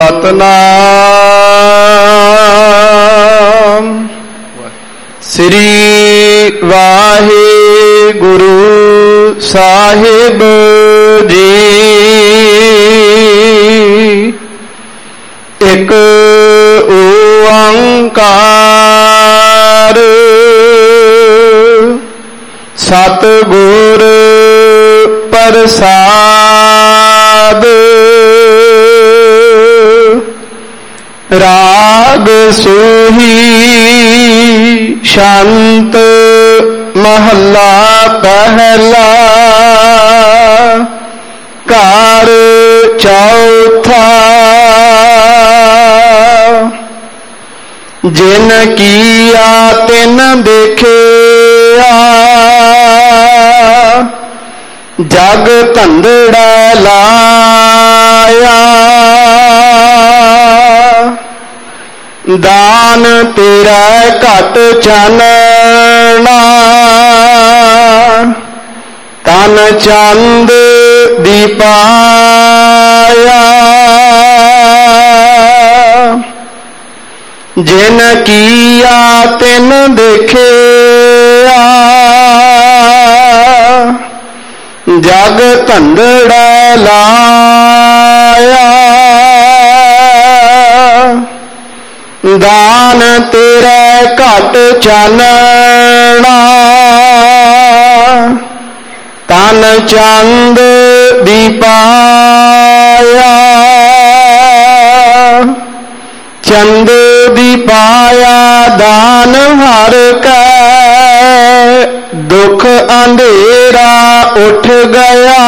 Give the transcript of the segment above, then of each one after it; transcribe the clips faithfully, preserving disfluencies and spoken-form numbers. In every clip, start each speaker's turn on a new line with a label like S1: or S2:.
S1: ਸਤਨਾਮ ਸ੍ਰੀ ਵਾਹਿਗੁਰੂ ਸਾਹਿਬ ਜੀ। ਇੱਕ ਓੰਕਾਰ ਸਤਿਗੁਰ ਪ੍ਰਸਾਦ। ਰਾਗ ਸੋਹੀ ਸ਼ਾਂਤ ਮਹੱਲਾ ਪਹਿਲਾ। ਘਰ ਚੌਥਾ। ਜਿਨ ਕੀਆ ਤਿਨ ਦੇਖਿਆ, ਜਗ ਧੰਦੜਾ ਲਾਇਆ। ਦਾਨ ਤੇਰਾ ਘਟ ਚਾਨਣਾ, ਤਨ ਚੰਦ ਦੀਪਾਇਆ। ਜਿਨ ਕੀਆ ਤਿਨ ਦੇਖਿਆ, ਜਗ ਧੰਦੜਾ ਲਾਇਆ। ਦਾਨ ਤੇਰਾ ਘਟ ਚਾਨਣਾ, ਤਨ ਚੰਦ ਦੀਪਾਇਆ। ਚੰਦ ਦੀਪਾਇਆ ਦਾਨ ਹਰ ਕੈ, ਦੁਖ ਅੰਧੇਰਾ ਉੱਠ ਗਿਆ।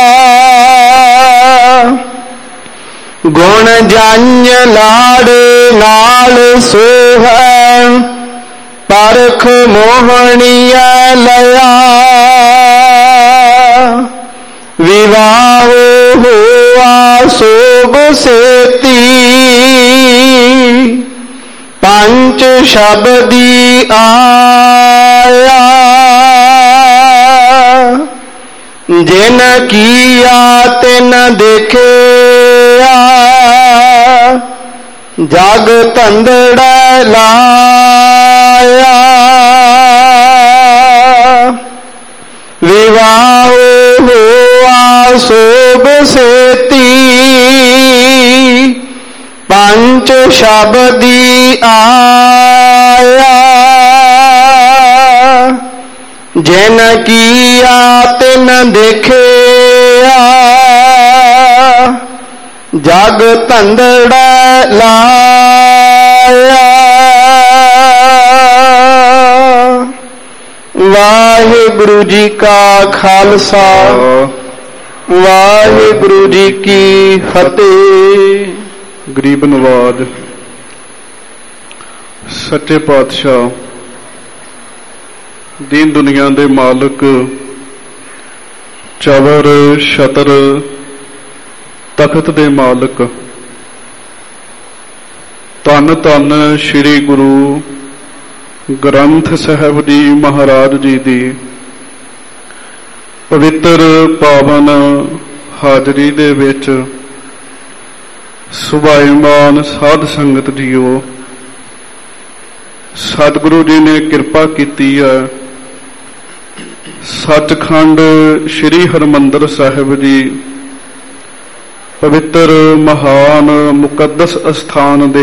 S1: ਗੁਣ ਜੰਝ ਲਾੜੇ ਨਾਲ ਸੋਹੈ, ਪਰਖ ਮੋਹਣੀਐ ਲਿਆ। ਵਿਵਾਹ ਹੋਆ ਸੋਭ ਸੇਤੀ, ਪੰਚ ਸ਼ਬਦੀ ਆਇਆ। ਜਿਨ ਕੀਆ ਤਿਨ ਦੇਖਿਆ, ਜਗ ਧੰਦੜਾ ਲਾਇਆ। ਵਿਵਾਹ ਹੋਆ ਸੋਭ ਸੇਤੀ, ਪੰਚ ਸ਼ਬਦੀ ਆਇਆ। ਜਿਨ ਕੀਆ ਤਿਨ ਦੇਖਿਆ, ਜਗ ਧੰਦੜਾ ਲਾਇਆ। ਵਾਹਿਗੁਰੂ ਜੀ ਕਾ ਖਾਲਸਾ, ਵਾਹਿਗੁਰੂ ਜੀ ਕੀ ਫਤਿਹ।
S2: ਗਰੀਬ ਨਵਾਜ ਸੱਚੇ ਪਾਤਸ਼ਾਹ, ਦੀਨ ਦੁਨੀਆ ਦੇ ਮਾਲਕ, ਚਵਰ ਛਤਰ ਤਖਤ ਦੇ ਮਾਲਕ, ਧੰਨ ਧੰਨ ਸ੍ਰੀ ਗੁਰੂ ਗ੍ਰੰਥ ਸਾਹਿਬ ਜੀ ਮਹਾਰਾਜ ਜੀ ਦੀ ਪਵਿੱਤਰ ਪਾਵਨ ਹਾਜ਼ਰੀ ਦੇ ਵਿੱਚ ਸੁਭਾਈਮਾਨ ਸਾਧ ਸੰਗਤ ਜੀਓ, ਸਤਿਗੁਰੂ ਜੀ ਨੇ ਕਿਰਪਾ ਕੀਤੀ ਹੈ। ਸੱਚਖੰਡ ਸ੍ਰੀ ਹਰਿਮੰਦਰ ਸਾਹਿਬ ਜੀ ਪਵਿੱਤਰ ਮਹਾਨ ਮੁਕੱਦਸ ਅਸਥਾਨ ਦੇ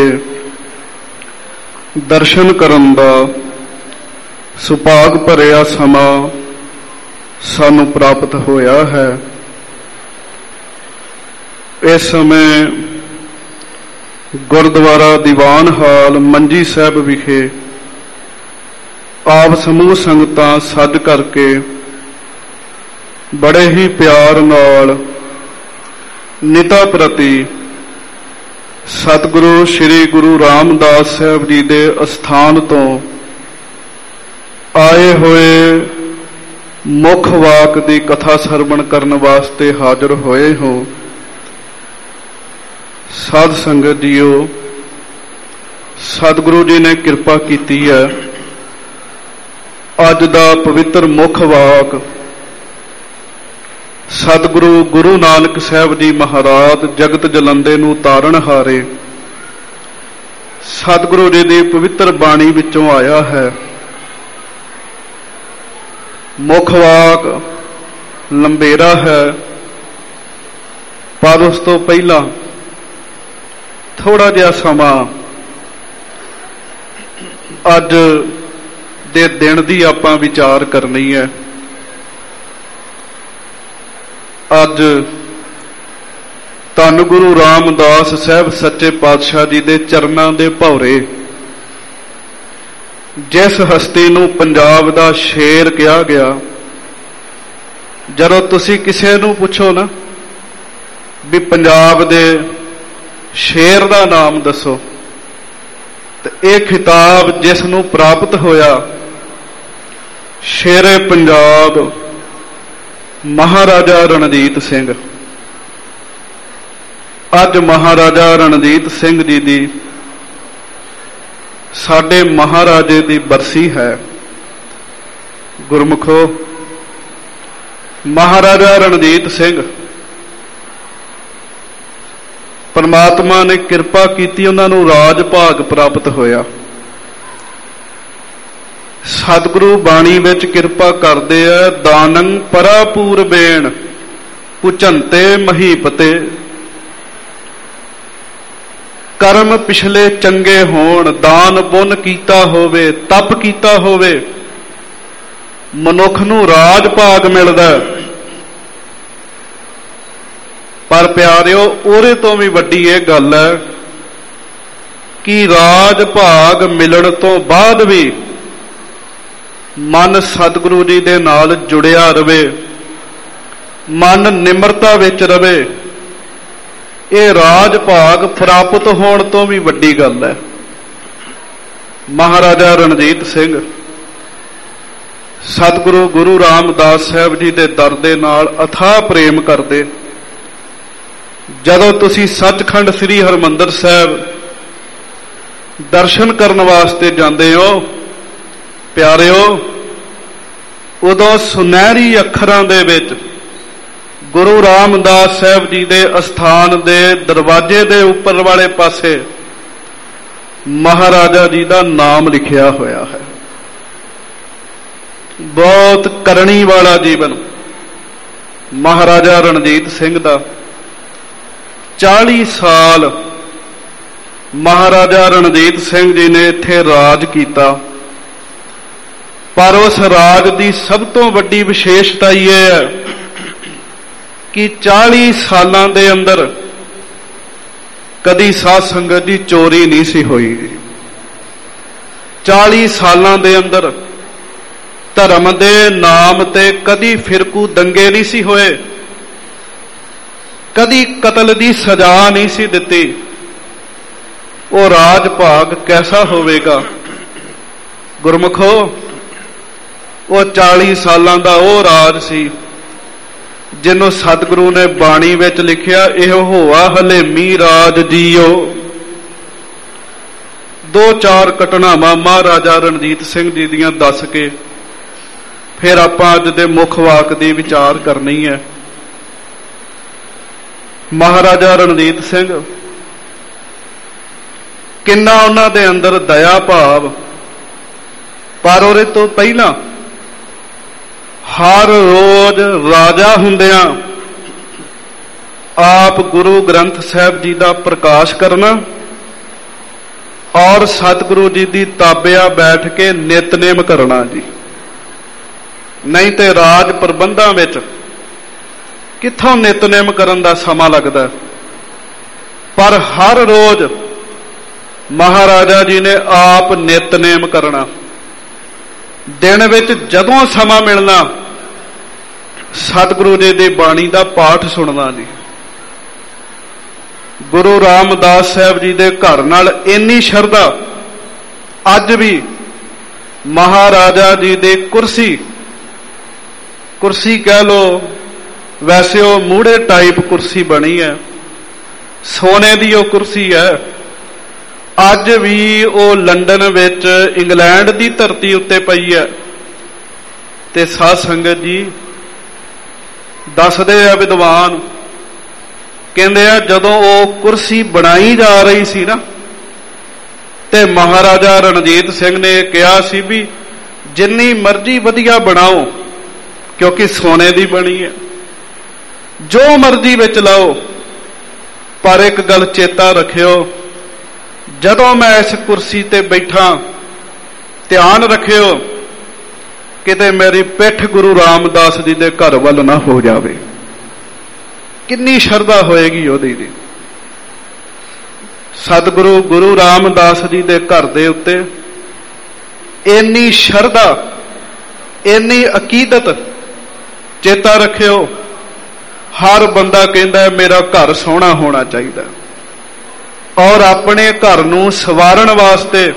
S2: ਦਰਸ਼ਨ ਕਰਨ ਦਾ ਸੁਭਾਗ ਭਰਿਆ ਸਮਾਂ ਸਾਨੂੰ ਪ੍ਰਾਪਤ ਹੋਇਆ ਹੈ। ਇਸ ਸਮੇਂ ਗੁਰਦੁਆਰਾ ਦੀਵਾਨ ਹਾਲ ਮੰਜੀ ਸਾਹਿਬ ਵਿਖੇ ਆਪ ਸਮੂਹ ਸੰਗਤਾਂ ਸੱਜ ਕਰਕੇ ਬੜੇ ਹੀ ਪਿਆਰ ਨਾਲ ਨਿਤਾ ਪ੍ਰਤੀ ਸਤਿਗੁਰੂ ਸ੍ਰੀ ਗੁਰੂ ਰਾਮਦਾਸ ਸਾਹਿਬ ਜੀ ਦੇ ਅਸਥਾਨ ਤੋਂ ਆਏ ਹੋਏ ਮੁੱਖ ਵਾਕ ਦੀ ਕਥਾ ਸਰਵਣ ਕਰਨ ਵਾਸਤੇ ਹਾਜ਼ਰ ਹੋਏ ਹੋ। ਸਾਧ ਸੰਗਤ ਜੀਓ, ਸਤਿਗੁਰੂ ਜੀ ਨੇ ਕਿਰਪਾ ਕੀਤੀ ਹੈ। ਅੱਜ ਦਾ ਪਵਿੱਤਰ ਮੁੱਖ ਵਾਕ ਸਤਿਗੁਰੂ ਗੁਰੂ ਨਾਨਕ ਸਾਹਿਬ ਜੀ ਮਹਾਰਾਜ ਜਗਤ ਜਲੰਦੇ ਨੂੰ ਤਾਰਨ ਹਾਰੇ ਸਤਿਗੁਰੂ ਜੀ ਦੀ ਪਵਿੱਤਰ ਬਾਣੀ ਵਿੱਚੋਂ ਆਇਆ ਹੈ। ਮੁੱਖ ਵਾਕ ਲੰਬੇਰਾ ਹੈ, ਪਰ ਉਸ ਤੋਂ ਪਹਿਲਾਂ ਥੋੜਾ ਜਿਹਾ ਸਮਾਂ ਅੱਜ ਦੇ ਦਿਨ ਦੀ ਆਪਾਂ ਵਿਚਾਰ ਕਰਨੀ ਹੈ। ਅੱਜ ਧੰਨ ਗੁਰੂ ਰਾਮਦਾਸ ਸਾਹਿਬ ਸੱਚੇ ਪਾਤਸ਼ਾਹ ਜੀ ਦੇ ਚਰਨਾਂ ਦੇ ਭੌਰੇ, ਜਿਸ ਹਸਤੀ ਨੂੰ ਪੰਜਾਬ ਦਾ ਸ਼ੇਰ ਕਿਹਾ ਗਿਆ, ਜਦੋਂ ਤੁਸੀਂ ਕਿਸੇ ਨੂੰ ਪੁੱਛੋ ਨਾ ਵੀ ਪੰਜਾਬ ਦੇ ਸ਼ੇਰ ਦਾ ਨਾਮ ਦੱਸੋ, ਤੇ ਇਹ ਖਿਤਾਬ ਜਿਸ ਨੂੰ ਪ੍ਰਾਪਤ ਹੋਇਆ, ਸ਼ੇਰੇ ਪੰਜਾਬ ਮਹਾਰਾਜਾ ਰਣਜੀਤ ਸਿੰਘ। ਅੱਜ ਮਹਾਰਾਜਾ ਰਣਜੀਤ ਸਿੰਘ ਜੀ ਦੀ, ਸਾਡੇ ਮਹਾਰਾਜੇ ਦੀ ਬਰਸੀ ਹੈ। ਗੁਰਮੁਖੋ, ਮਹਾਰਾਜਾ ਰਣਜੀਤ ਸਿੰਘ, ਪਰਮਾਤਮਾ ਨੇ ਕਿਰਪਾ ਕੀਤੀ, ਉਹਨਾਂ ਨੂੰ ਰਾਜ ਭਾਗ ਪ੍ਰਾਪਤ ਹੋਇਆ। ਸਤਿਗੁਰੂ ਬਾਣੀ ਵਿੱਚ ਕਿਰਪਾ ਕਰਦੇ ਆ, ਦਾਨੰ ਪਰਾਪੂਰਬੇਣ ਪੁਚੰਤੇ ਮਹੀਪਤੇ। ਕਰਮ ਪਿਛਲੇ ਚੰਗੇ ਹੋਣ, ਦਾਨ ਪੁੰਨ ਕੀਤਾ ਹੋਵੇ, ਤਪ ਕੀਤਾ ਹੋਵੇ, ਮਨੁੱਖ ਨੂੰ ਰਾਜ ਭਾਗ ਮਿਲਦਾ। ਪਰ ਪਿਆਰਿਓ, ਉਹਦੇ ਤੋਂ ਵੀ ਵੱਡੀ ਇਹ ਗੱਲ ਹੈ ਕਿ ਰਾਜ ਭਾਗ ਮਿਲਣ ਤੋਂ ਬਾਅਦ ਵੀ ਮਨ ਸਤਿਗੁਰੂ ਜੀ ਦੇ ਨਾਲ ਜੁੜਿਆ ਰਵੇ, ਮਨ ਨਿਮਰਤਾ ਵਿੱਚ ਰਵੇ। ਇਹ ਰਾਜ ਭਾਗ ਪ੍ਰਾਪਤ ਹੋਣ ਤੋਂ ਵੀ ਵੱਡੀ ਗੱਲ ਹੈ। ਮਹਾਰਾਜਾ ਰਣਜੀਤ ਸਿੰਘ ਸਤਿਗੁਰੂ ਗੁਰੂ ਰਾਮਦਾਸ ਸਾਹਿਬ ਜੀ ਦੇ ਦਰ ਦੇ ਨਾਲ ਅਥਾਹ ਪ੍ਰੇਮ ਕਰਦੇ। ਜਦੋਂ ਤੁਸੀਂ ਸੱਚਖੰਡ ਸ੍ਰੀ ਹਰਿਮੰਦਰ ਸਾਹਿਬ ਦਰਸ਼ਨ ਕਰਨ ਵਾਸਤੇ ਜਾਂਦੇ ਹੋ ਪਿਆਰਿਓ, ਉਦੋਂ ਸੁਨਹਿਰੀ ਅੱਖਰਾਂ ਦੇ ਵਿੱਚ ਗੁਰੂ ਰਾਮਦਾਸ ਸਾਹਿਬ ਜੀ ਦੇ ਅਸਥਾਨ ਦੇ ਦਰਵਾਜ਼ੇ ਦੇ ਉੱਪਰ ਵਾਲੇ ਪਾਸੇ ਮਹਾਰਾਜਾ ਜੀ ਦਾ ਨਾਮ ਲਿਖਿਆ ਹੋਇਆ ਹੈ। ਬਹੁਤ ਕਰਨੀ ਵਾਲਾ ਜੀਵਨ ਮਹਾਰਾਜਾ ਰਣਜੀਤ ਸਿੰਘ ਦਾ। ਚਾਲੀ ਸਾਲ ਮਹਾਰਾਜਾ ਰਣਜੀਤ ਸਿੰਘ ਜੀ ਨੇ ਇੱਥੇ ਰਾਜ ਕੀਤਾ, ਪਰ ਉਸ ਰਾਜ ਦੀ ਸਭ ਤੋਂ ਵੱਡੀ ਵਿਸ਼ੇਸ਼ਤਾ ਇਹ ਹੈ ਕਿ ਚਾਲੀ ਸਾਲਾਂ ਦੇ ਅੰਦਰ ਕਦੀ ਸਾਧ ਸੰਗਤ ਦੀ ਚੋਰੀ ਨਹੀਂ ਸੀ ਹੋਈ। ਚਾਲੀ ਸਾਲਾਂ ਦੇ ਅੰਦਰ ਧਰਮ ਦੇ ਨਾਮ ਤੇ ਕਦੀ ਫਿਰਕੂ ਦੰਗੇ ਨਹੀਂ ਸੀ ਹੋਏ, ਕਦੀ ਕਤਲ ਦੀ ਸਜ਼ਾ ਨਹੀਂ ਸੀ ਦਿੱਤੀ। ਉਹ ਰਾਜ ਭਾਗ ਕੈਸਾ ਹੋਵੇਗਾ ਗੁਰਮੁਖੋ। ਉਹ ਚਾਲੀ ਸਾਲਾਂ ਦਾ ਉਹ ਰਾਜ ਸੀ ਜਿਹਨੂੰ ਸਤਿਗੁਰੂ ਨੇ ਬਾਣੀ ਵਿੱਚ ਲਿਖਿਆ, ਇਹ ਹੋਆ ਹਲੇਮੀ ਰਾਜ ਜੀਓ। ਦੋ ਚਾਰ ਘਟਨਾਵਾਂ ਮਹਾਰਾਜਾ ਰਣਜੀਤ ਸਿੰਘ ਜੀ ਦੀਆਂ ਦੱਸ ਕੇ ਫਿਰ ਆਪਾਂ ਅੱਜ ਦੇ ਮੁੱਖ ਵਾਕ ਦੀ ਵਿਚਾਰ ਕਰਨੀ ਹੈ। ਮਹਾਰਾਜਾ ਰਣਜੀਤ ਸਿੰਘ, ਕਿੰਨਾ ਉਹਨਾਂ ਦੇ ਅੰਦਰ ਦਇਆ ਭਾਵ, ਪਰ ਉਹਦੇ ਤੋਂ ਪਹਿਲਾਂ ਹਰ ਰੋਜ਼ ਰਾਜਾ ਹੁੰਦਿਆਂ ਆਪ ਗੁਰੂ ਗ੍ਰੰਥ ਸਾਹਿਬ ਜੀ ਦਾ ਪ੍ਰਕਾਸ਼ ਕਰਨਾ ਔਰ ਸਤਿਗੁਰੂ ਜੀ ਦੀ ਤਾਬਿਆ ਬੈਠ ਕੇ ਨਿਤਨੇਮ ਕਰਨਾ ਜੀ। ਨਹੀਂ ਤੇ ਰਾਜ ਪ੍ਰਬੰਧਾਂ ਵਿੱਚ ਕਿੱਥੋਂ ਨਿਤਨੇਮ ਕਰਨ ਦਾ ਸਮਾਂ ਲੱਗਦਾ। ਪਰ ਹਰ ਰੋਜ਼ ਮਹਾਰਾਜਾ ਜੀ ਨੇ ਆਪ ਨਿਤਨੇਮ ਕਰਨਾ। ਦਿਨ ਵਿੱਚ ਜਦੋਂ ਸਮਾਂ ਮਿਲਣਾ ਸਤਿਗੁਰੂ ਜੀ ਦੀ ਬਾਣੀ ਦਾ ਪਾਠ ਸੁਣਨਾ ਜੀ। ਗੁਰੂ ਰਾਮਦਾਸ ਸਾਹਿਬ ਜੀ ਦੇ ਘਰ ਨਾਲ ਇੰਨੀ ਸ਼ਰਧਾ ਅੱਜ ਵੀ ਮਹਾਰਾਜਾ ਜੀ ਦੀ ਕੁਰਸੀ ਕੁਰਸੀ ਕਹਿ ਲੋ, ਵੈਸੇ ਉਹ ਮੂਹੜੇ ਟਾਈਪ ਕੁਰਸੀ ਬਣੀ ਹੈ, ਸੋਨੇ ਦੀ ਉਹ ਕੁਰਸੀ ਹੈ। ਅੱਜ ਵੀ ਉਹ ਲੰਡਨ ਵਿੱਚ ਇੰਗਲੈਂਡ ਦੀ ਧਰਤੀ ਉੱਤੇ ਪਈ ਹੈ। ਤੇ ਸਾਧ ਸੰਗਤ ਜੀ, ਦੱਸਦੇ ਆ ਵਿਦਵਾਨ, ਕਹਿੰਦੇ ਆ ਜਦੋਂ ਉਹ ਕੁਰਸੀ ਬਣਾਈ ਜਾ ਰਹੀ ਸੀ ਨਾ, ਤੇ ਮਹਾਰਾਜਾ ਰਣਜੀਤ ਸਿੰਘ ਨੇ ਕਿਹਾ ਸੀ ਵੀ ਜਿੰਨੀ ਮਰਜ਼ੀ ਵਧੀਆ ਬਣਾਓ, ਕਿਉਂਕਿ ਸੋਨੇ ਦੀ ਬਣੀ ਹੈ, ਜੋ ਮਰਜ਼ੀ ਵਿੱਚ ਲਾਓ, ਪਰ ਇੱਕ ਗੱਲ ਚੇਤਾ ਰੱਖਿਓ, ਜਦੋਂ ਮੈਂ ਇਸ ਕੁਰਸੀ ਤੇ ਬੈਠਾ, ਧਿਆਨ ਰੱਖਿਓ ਕਿਤੇ ਮੇਰੀ ਪਿੱਠ ਗੁਰੂ ਰਾਮਦਾਸ ਜੀ ਦੇ ਘਰ ਵੱਲ ਨਾ ਹੋ ਜਾਵੇ। ਕਿੰਨੀ ਸ਼ਰਧਾ ਹੋਏਗੀ ਉਹਦੀ ਦੀ। ਸਤਿਗੁਰੂ ਗੁਰੂ ਰਾਮਦਾਸ ਜੀ ਦੇ ਘਰ ਦੇ ਉੱਤੇ ਇੰਨੀ ਸ਼ਰਧਾ, ਇੰਨੀ ਅਕੀਦਤ। ਚੇਤਾ ਰੱਖਿਓ, ਹਰ ਬੰਦਾ ਕਹਿੰਦਾ ਮੇਰਾ ਘਰ ਸੋਹਣਾ ਹੋਣਾ ਚਾਹੀਦਾ, ਔਰ ਆਪਣੇ ਘਰ ਨੂੰ ਸਵਾਰਨ ਵਾਸਤੇ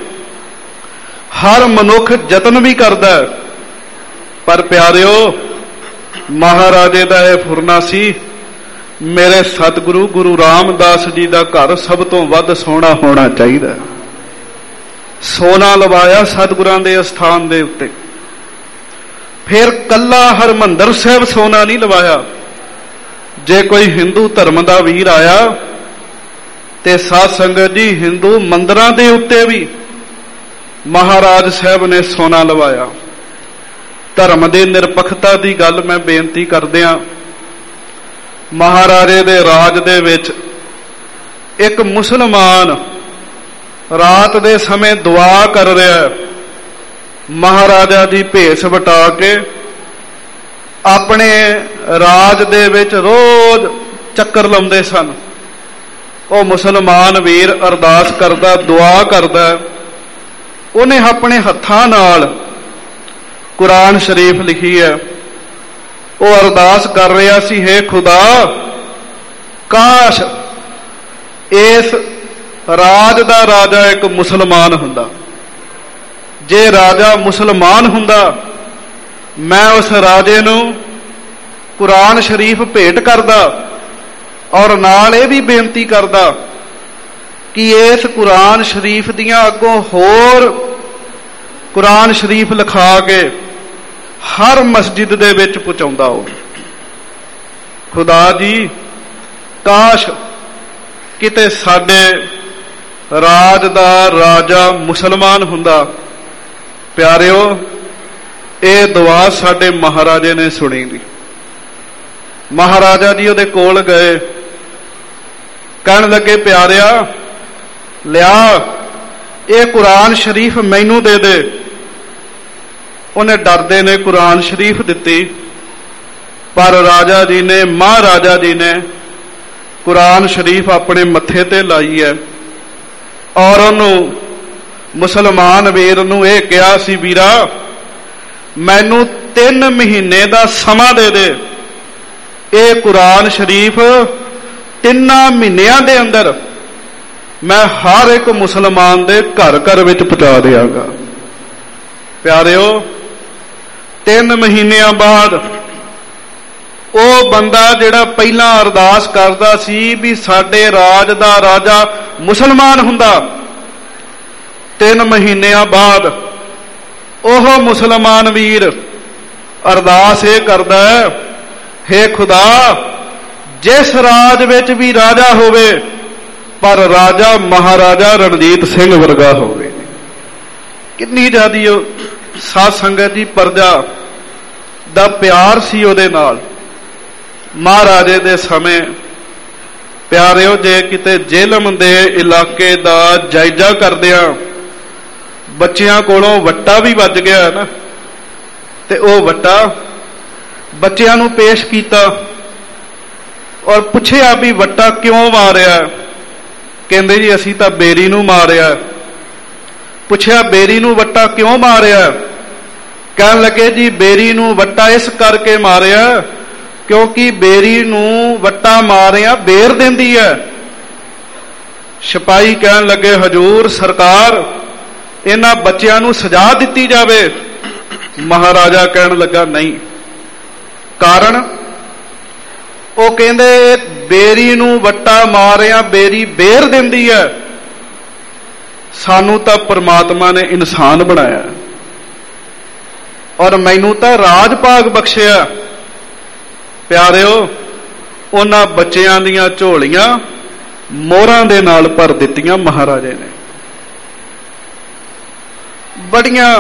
S2: ਹਰ ਮਨੁੱਖ ਯਤਨ ਵੀ ਕਰਦਾ। ਪਰ ਪਿਆਰਿਓ, ਮਹਾਰਾਜੇ ਦਾ ਇਹ ਫੁਰਨਾ ਸੀ, ਮੇਰੇ ਸਤਿਗੁਰੂ ਗੁਰੂ ਰਾਮਦਾਸ ਜੀ ਦਾ ਘਰ ਸਭ ਤੋਂ ਵੱਧ ਸੋਹਣਾ ਹੋਣਾ ਚਾਹੀਦਾ। ਸੋਨਾ ਲਵਾਇਆ ਸਤਿਗੁਰਾਂ ਦੇ ਅਸਥਾਨ ਦੇ ਉੱਤੇ। ਫਿਰ ਕੱਲਾ ਹਰਮੰਦਰ ਸਾਹਿਬ ਸੋਨਾ ਨਹੀਂ ਲਵਾਇਆ। ਜੇ ਕੋਈ ਹਿੰਦੂ ਧਰਮ ਦਾ ਵੀਰ ਆਇਆ ਤੇ ਸਾਧ ਸੰਗਤ ਜੀ, ਹਿੰਦੂ ਮੰਦਰਾਂ ਦੇ ਉੱਤੇ ਵੀ ਮਹਾਰਾਜ ਸਾਹਿਬ ਨੇ ਸੋਨਾ ਲਵਾਇਆ। ਧਰਮ ਦੇ ਨਿਰਪੱਖਤਾ ਦੀ ਗੱਲ ਮੈਂ ਬੇਨਤੀ ਕਰਦਿਆਂ, ਮਹਾਰਾਜੇ ਦੇ ਰਾਜ ਦੇ ਵਿੱਚ ਇੱਕ ਮੁਸਲਮਾਨ ਰਾਤ ਦੇ ਸਮੇਂ ਦੁਆ ਕਰ ਰਿਹਾ। ਮਹਾਰਾਜਾ ਦੀ ਭੇਸ ਵਟਾ ਕੇ ਆਪਣੇ ਰਾਜ ਦੇ ਵਿੱਚ ਰੋਜ਼ ਚੱਕਰ ਲਾਉਂਦੇ ਸਨ। ਉਹ ਮੁਸਲਮਾਨ ਵੀਰ ਅਰਦਾਸ ਕਰਦਾ, ਦੁਆ ਕਰਦਾ। ਉਹਨੇ ਆਪਣੇ ਹੱਥਾਂ ਨਾਲ ਕੁਰਾਨ ਸ਼ਰੀਫ ਲਿਖੀ ਹੈ। ਉਹ ਅਰਦਾਸ ਕਰ ਰਿਹਾ ਸੀ, ਹੇ ਖੁਦਾ, ਕਾਸ਼ ਇਸ ਰਾਜ ਦਾ ਰਾਜਾ ਇੱਕ ਮੁਸਲਮਾਨ ਹੁੰਦਾ। ਜੇ ਰਾਜਾ ਮੁਸਲਮਾਨ ਹੁੰਦਾ, ਮੈਂ ਉਸ ਰਾਜੇ ਨੂੰ ਕੁਰਾਨ ਸ਼ਰੀਫ ਭੇਟ ਕਰਦਾ, ਔਰ ਨਾਲ ਇਹ ਵੀ ਬੇਨਤੀ ਕਰਦਾ ਕਿ ਇਸ ਕੁਰਾਨ ਸ਼ਰੀਫ ਦੀਆਂ ਅੱਗੋਂ ਹੋਰ ਕੁਰਾਨ ਸ਼ਰੀਫ ਲਿਖਾ ਕੇ ਹਰ ਮਸਜਿਦ ਦੇ ਵਿੱਚ ਪਹੁੰਚਾਉਂਦਾ ਹੋ। ਖੁਦਾ ਜੀ, ਕਾਸ਼ ਕਿਤੇ ਸਾਡੇ ਰਾਜ ਦਾ ਰਾਜਾ ਮੁਸਲਮਾਨ ਹੁੰਦਾ। ਪਿਆਰਿਓ, ਇਹ ਦੁਆ ਸਾਡੇ ਮਹਾਰਾਜੇ ਨੇ ਸੁਣੀ ਨਹੀਂ। ਮਹਾਰਾਜਾ ਜੀ ਉਹਦੇ ਕੋਲ ਗਏ, ਕਹਿਣ ਲੱਗੇ, ਪਿਆਰਿਆ ਲਿਆ ਇਹ ਕੁਰਾਨ ਸ਼ਰੀਫ ਮੈਨੂੰ ਦੇ ਦੇ। ਉਹਨੇ ਡਰਦੇ ਨੇ ਕੁਰਾਨ ਸ਼ਰੀਫ ਦਿੱਤੀ, ਪਰ ਰਾਜਾ ਜੀ ਨੇ, ਮਹਾਰਾਜਾ ਜੀ ਨੇ ਕੁਰਾਨ ਸ਼ਰੀਫ ਆਪਣੇ ਮੱਥੇ ਤੇ ਲਾਈ ਹੈ, ਔਰ ਉਹਨੂੰ, ਮੁਸਲਮਾਨ ਵੀਰ ਨੂੰ ਇਹ ਕਿਹਾ ਸੀ, ਵੀਰਾ ਮੈਨੂੰ ਤਿੰਨ ਮਹੀਨੇ ਦਾ ਸਮਾਂ ਦੇ ਦੇ। ਇਹ ਕੁਰਾਨ ਸ਼ਰੀਫ ਤਿੰਨਾਂ ਮਹੀਨਿਆਂ ਦੇ ਅੰਦਰ ਮੈਂ ਹਰ ਇੱਕ ਮੁਸਲਮਾਨ ਦੇ ਘਰ ਘਰ ਵਿੱਚ ਪਹੁੰਚਾ ਦਿਆਂਗਾ। ਪਿਆਰਿਓ, ਤਿੰਨ ਮਹੀਨਿਆਂ ਬਾਅਦ ਉਹ ਬੰਦਾ ਜਿਹੜਾ ਪਹਿਲਾਂ ਅਰਦਾਸ ਕਰਦਾ ਸੀ ਵੀ ਸਾਡੇ ਰਾਜ ਦਾ ਰਾਜਾ ਮੁਸਲਮਾਨ ਹੁੰਦਾ, ਤਿੰਨ ਮਹੀਨਿਆਂ ਬਾਅਦ ਉਹ ਮੁਸਲਮਾਨ ਵੀਰ ਅਰਦਾਸ ਇਹ ਕਰਦਾ, ਹੇ ਖੁਦਾ, ਜਿਸ ਰਾਜ ਵਿੱਚ ਵੀ ਰਾਜਾ ਹੋਵੇ, ਪਰ ਰਾਜਾ ਮਹਾਰਾਜਾ ਰਣਜੀਤ ਸਿੰਘ ਵਰਗਾ ਹੋਵੇ। ਕਿੰਨੀ ਜ਼ਿਆਦੀ ਉਹ ਸਾਧ ਸੰਗਤ ਜੀ ਪ੍ਰਜਾ ਦਾ ਪਿਆਰ ਸੀ ਉਹਦੇ ਨਾਲ। ਮਹਾਰਾਜੇ ਦੇ ਸਮੇਂ ਪਿਆਰਿਓ, ਜੇ ਕਿਤੇ ਜੇਲਮ ਦੇ ਇਲਾਕੇ ਦਾ ਜਾਇਜ਼ਾ ਕਰਦਿਆਂ ਬੱਚਿਆਂ ਕੋਲੋਂ ਵੱਟਾ ਵੀ ਵੱਜ ਗਿਆ ਨਾ, ਤੇ ਉਹ ਵੱਟਾ ਬੱਚਿਆਂ ਨੂੰ ਪੇਸ਼ ਕੀਤਾ ਔਰ ਪੁੱਛਿਆ ਵੀ ਵੱਟਾ ਕਿਉਂ ਮਾਰਿਆ। ਕਹਿੰਦੇ ਜੀ ਅਸੀਂ ਤਾਂ ਬੇਰੀ ਨੂੰ ਮਾਰਿਆ। ਪੁੱਛਿਆ ਬੇਰੀ ਨੂੰ ਵੱਟਾ ਕਿਉਂ ਮਾਰਿਆ? ਕਹਿਣ ਲੱਗੇ ਜੀ ਬੇਰੀ ਨੂੰ ਵੱਟਾ ਇਸ ਕਰਕੇ ਮਾਰਿਆ ਕਿਉਂਕਿ ਬੇਰੀ ਨੂੰ ਵੱਟਾ ਮਾਰਿਆ ਬੇਰ ਦਿੰਦੀ ਹੈ। ਸਿਪਾਹੀ ਕਹਿਣ ਲੱਗੇ ਹਜੂਰ ਸਰਕਾਰ, ਇਹਨਾਂ ਬੱਚਿਆਂ ਨੂੰ ਸਜ਼ਾ ਦਿੱਤੀ ਜਾਵੇ। ਮਹਾਰਾਜਾ ਕਹਿਣ ਲੱਗਾ ਨਹੀਂ। ਕਾਰਨ? ਉਹ ਕਹਿੰਦੇ ਬੇਰੀ ਨੂੰ ਵੱਟਾ ਮਾਰਿਆ ਬੇਰੀ ਬੇਰ ਦਿੰਦੀ ਹੈ, ਸਾਨੂੰ ਤਾਂ ਪਰਮਾਤਮਾ ਨੇ ਇਨਸਾਨ ਬਣਾਇਆ ਔਰ ਮੈਨੂੰ ਤਾਂ ਰਾਜ ਭਾਗ ਬਖਸ਼ਿਆ, ਪਿਆਰਿਓ, ਉਹਨਾਂ ਬੱਚਿਆਂ ਦੀਆਂ ਝੋਲੀਆਂ ਮੋਹਰਾਂ ਦੇ ਨਾਲ ਭਰ ਦਿੱਤੀਆਂ ਮਹਾਰਾਜੇ ਨੇ। ਬੜੀਆਂ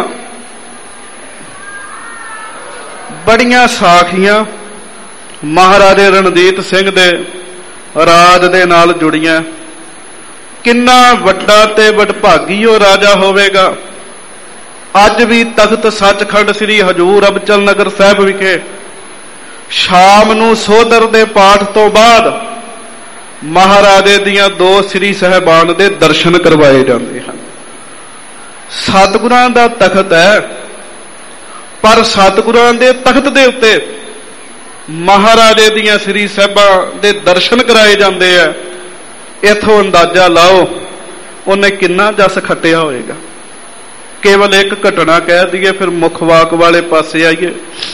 S2: ਬੜੀਆਂ ਸਾਖੀਆਂ ਮਹਾਰਾਜੇ ਰਣਜੀਤ ਸਿੰਘ ਦੇ ਰਾਜ ਦੇ ਨਾਲ ਜੁੜੀਆਂ। ਕਿੰਨਾ ਵੱਡਾ ਤੇ ਵਡਭਾਗੀ ਉਹ ਰਾਜਾ ਹੋਵੇਗਾ। ਅੱਜ ਵੀ ਤਖਤ ਸੱਚਖੰਡ ਸ੍ਰੀ ਹਜ਼ੂਰ ਅਬਚਲ ਨਗਰ ਸਾਹਿਬ ਵਿਖੇ ਸ਼ਾਮ ਨੂੰ ਸੋਦਰ ਦੇ ਪਾਠ ਤੋਂ ਬਾਅਦ ਮਹਾਰਾਜੇ ਦੀਆਂ ਦੋ ਸ੍ਰੀ ਸਾਹਿਬਾਨ ਦੇ ਦਰਸ਼ਨ ਕਰਵਾਏ ਜਾਂਦੇ ਹਨ। ਸਤਿਗੁਰਾਂ ਦਾ ਤਖਤ ਹੈ, ਪਰ ਸਤਿਗੁਰਾਂ ਦੇ ਤਖਤ ਦੇ ਉੱਤੇ ਮਹਾਰਾਜੇ ਦੀਆਂ ਸ੍ਰੀ ਸਾਹਿਬਾਂ ਦੇ ਦਰਸ਼ਨ ਕਰਾਏ ਜਾਂਦੇ ਆ। ਇਥੋਂ ਅੰਦਾਜ਼ਾ ਲਾਓ ਉਹਨੇ ਕਿੰਨਾ ਜਸ ਖੱਟਿਆ ਹੋਏਗਾ। ਕੇਵਲ ਇੱਕ ਘਟਨਾ ਕਹਿ ਦਈਏ, ਫਿਰ ਮੁੱਖ ਵਾਕ ਵਾਲੇ ਪਾਸੇ ਆਈਏ।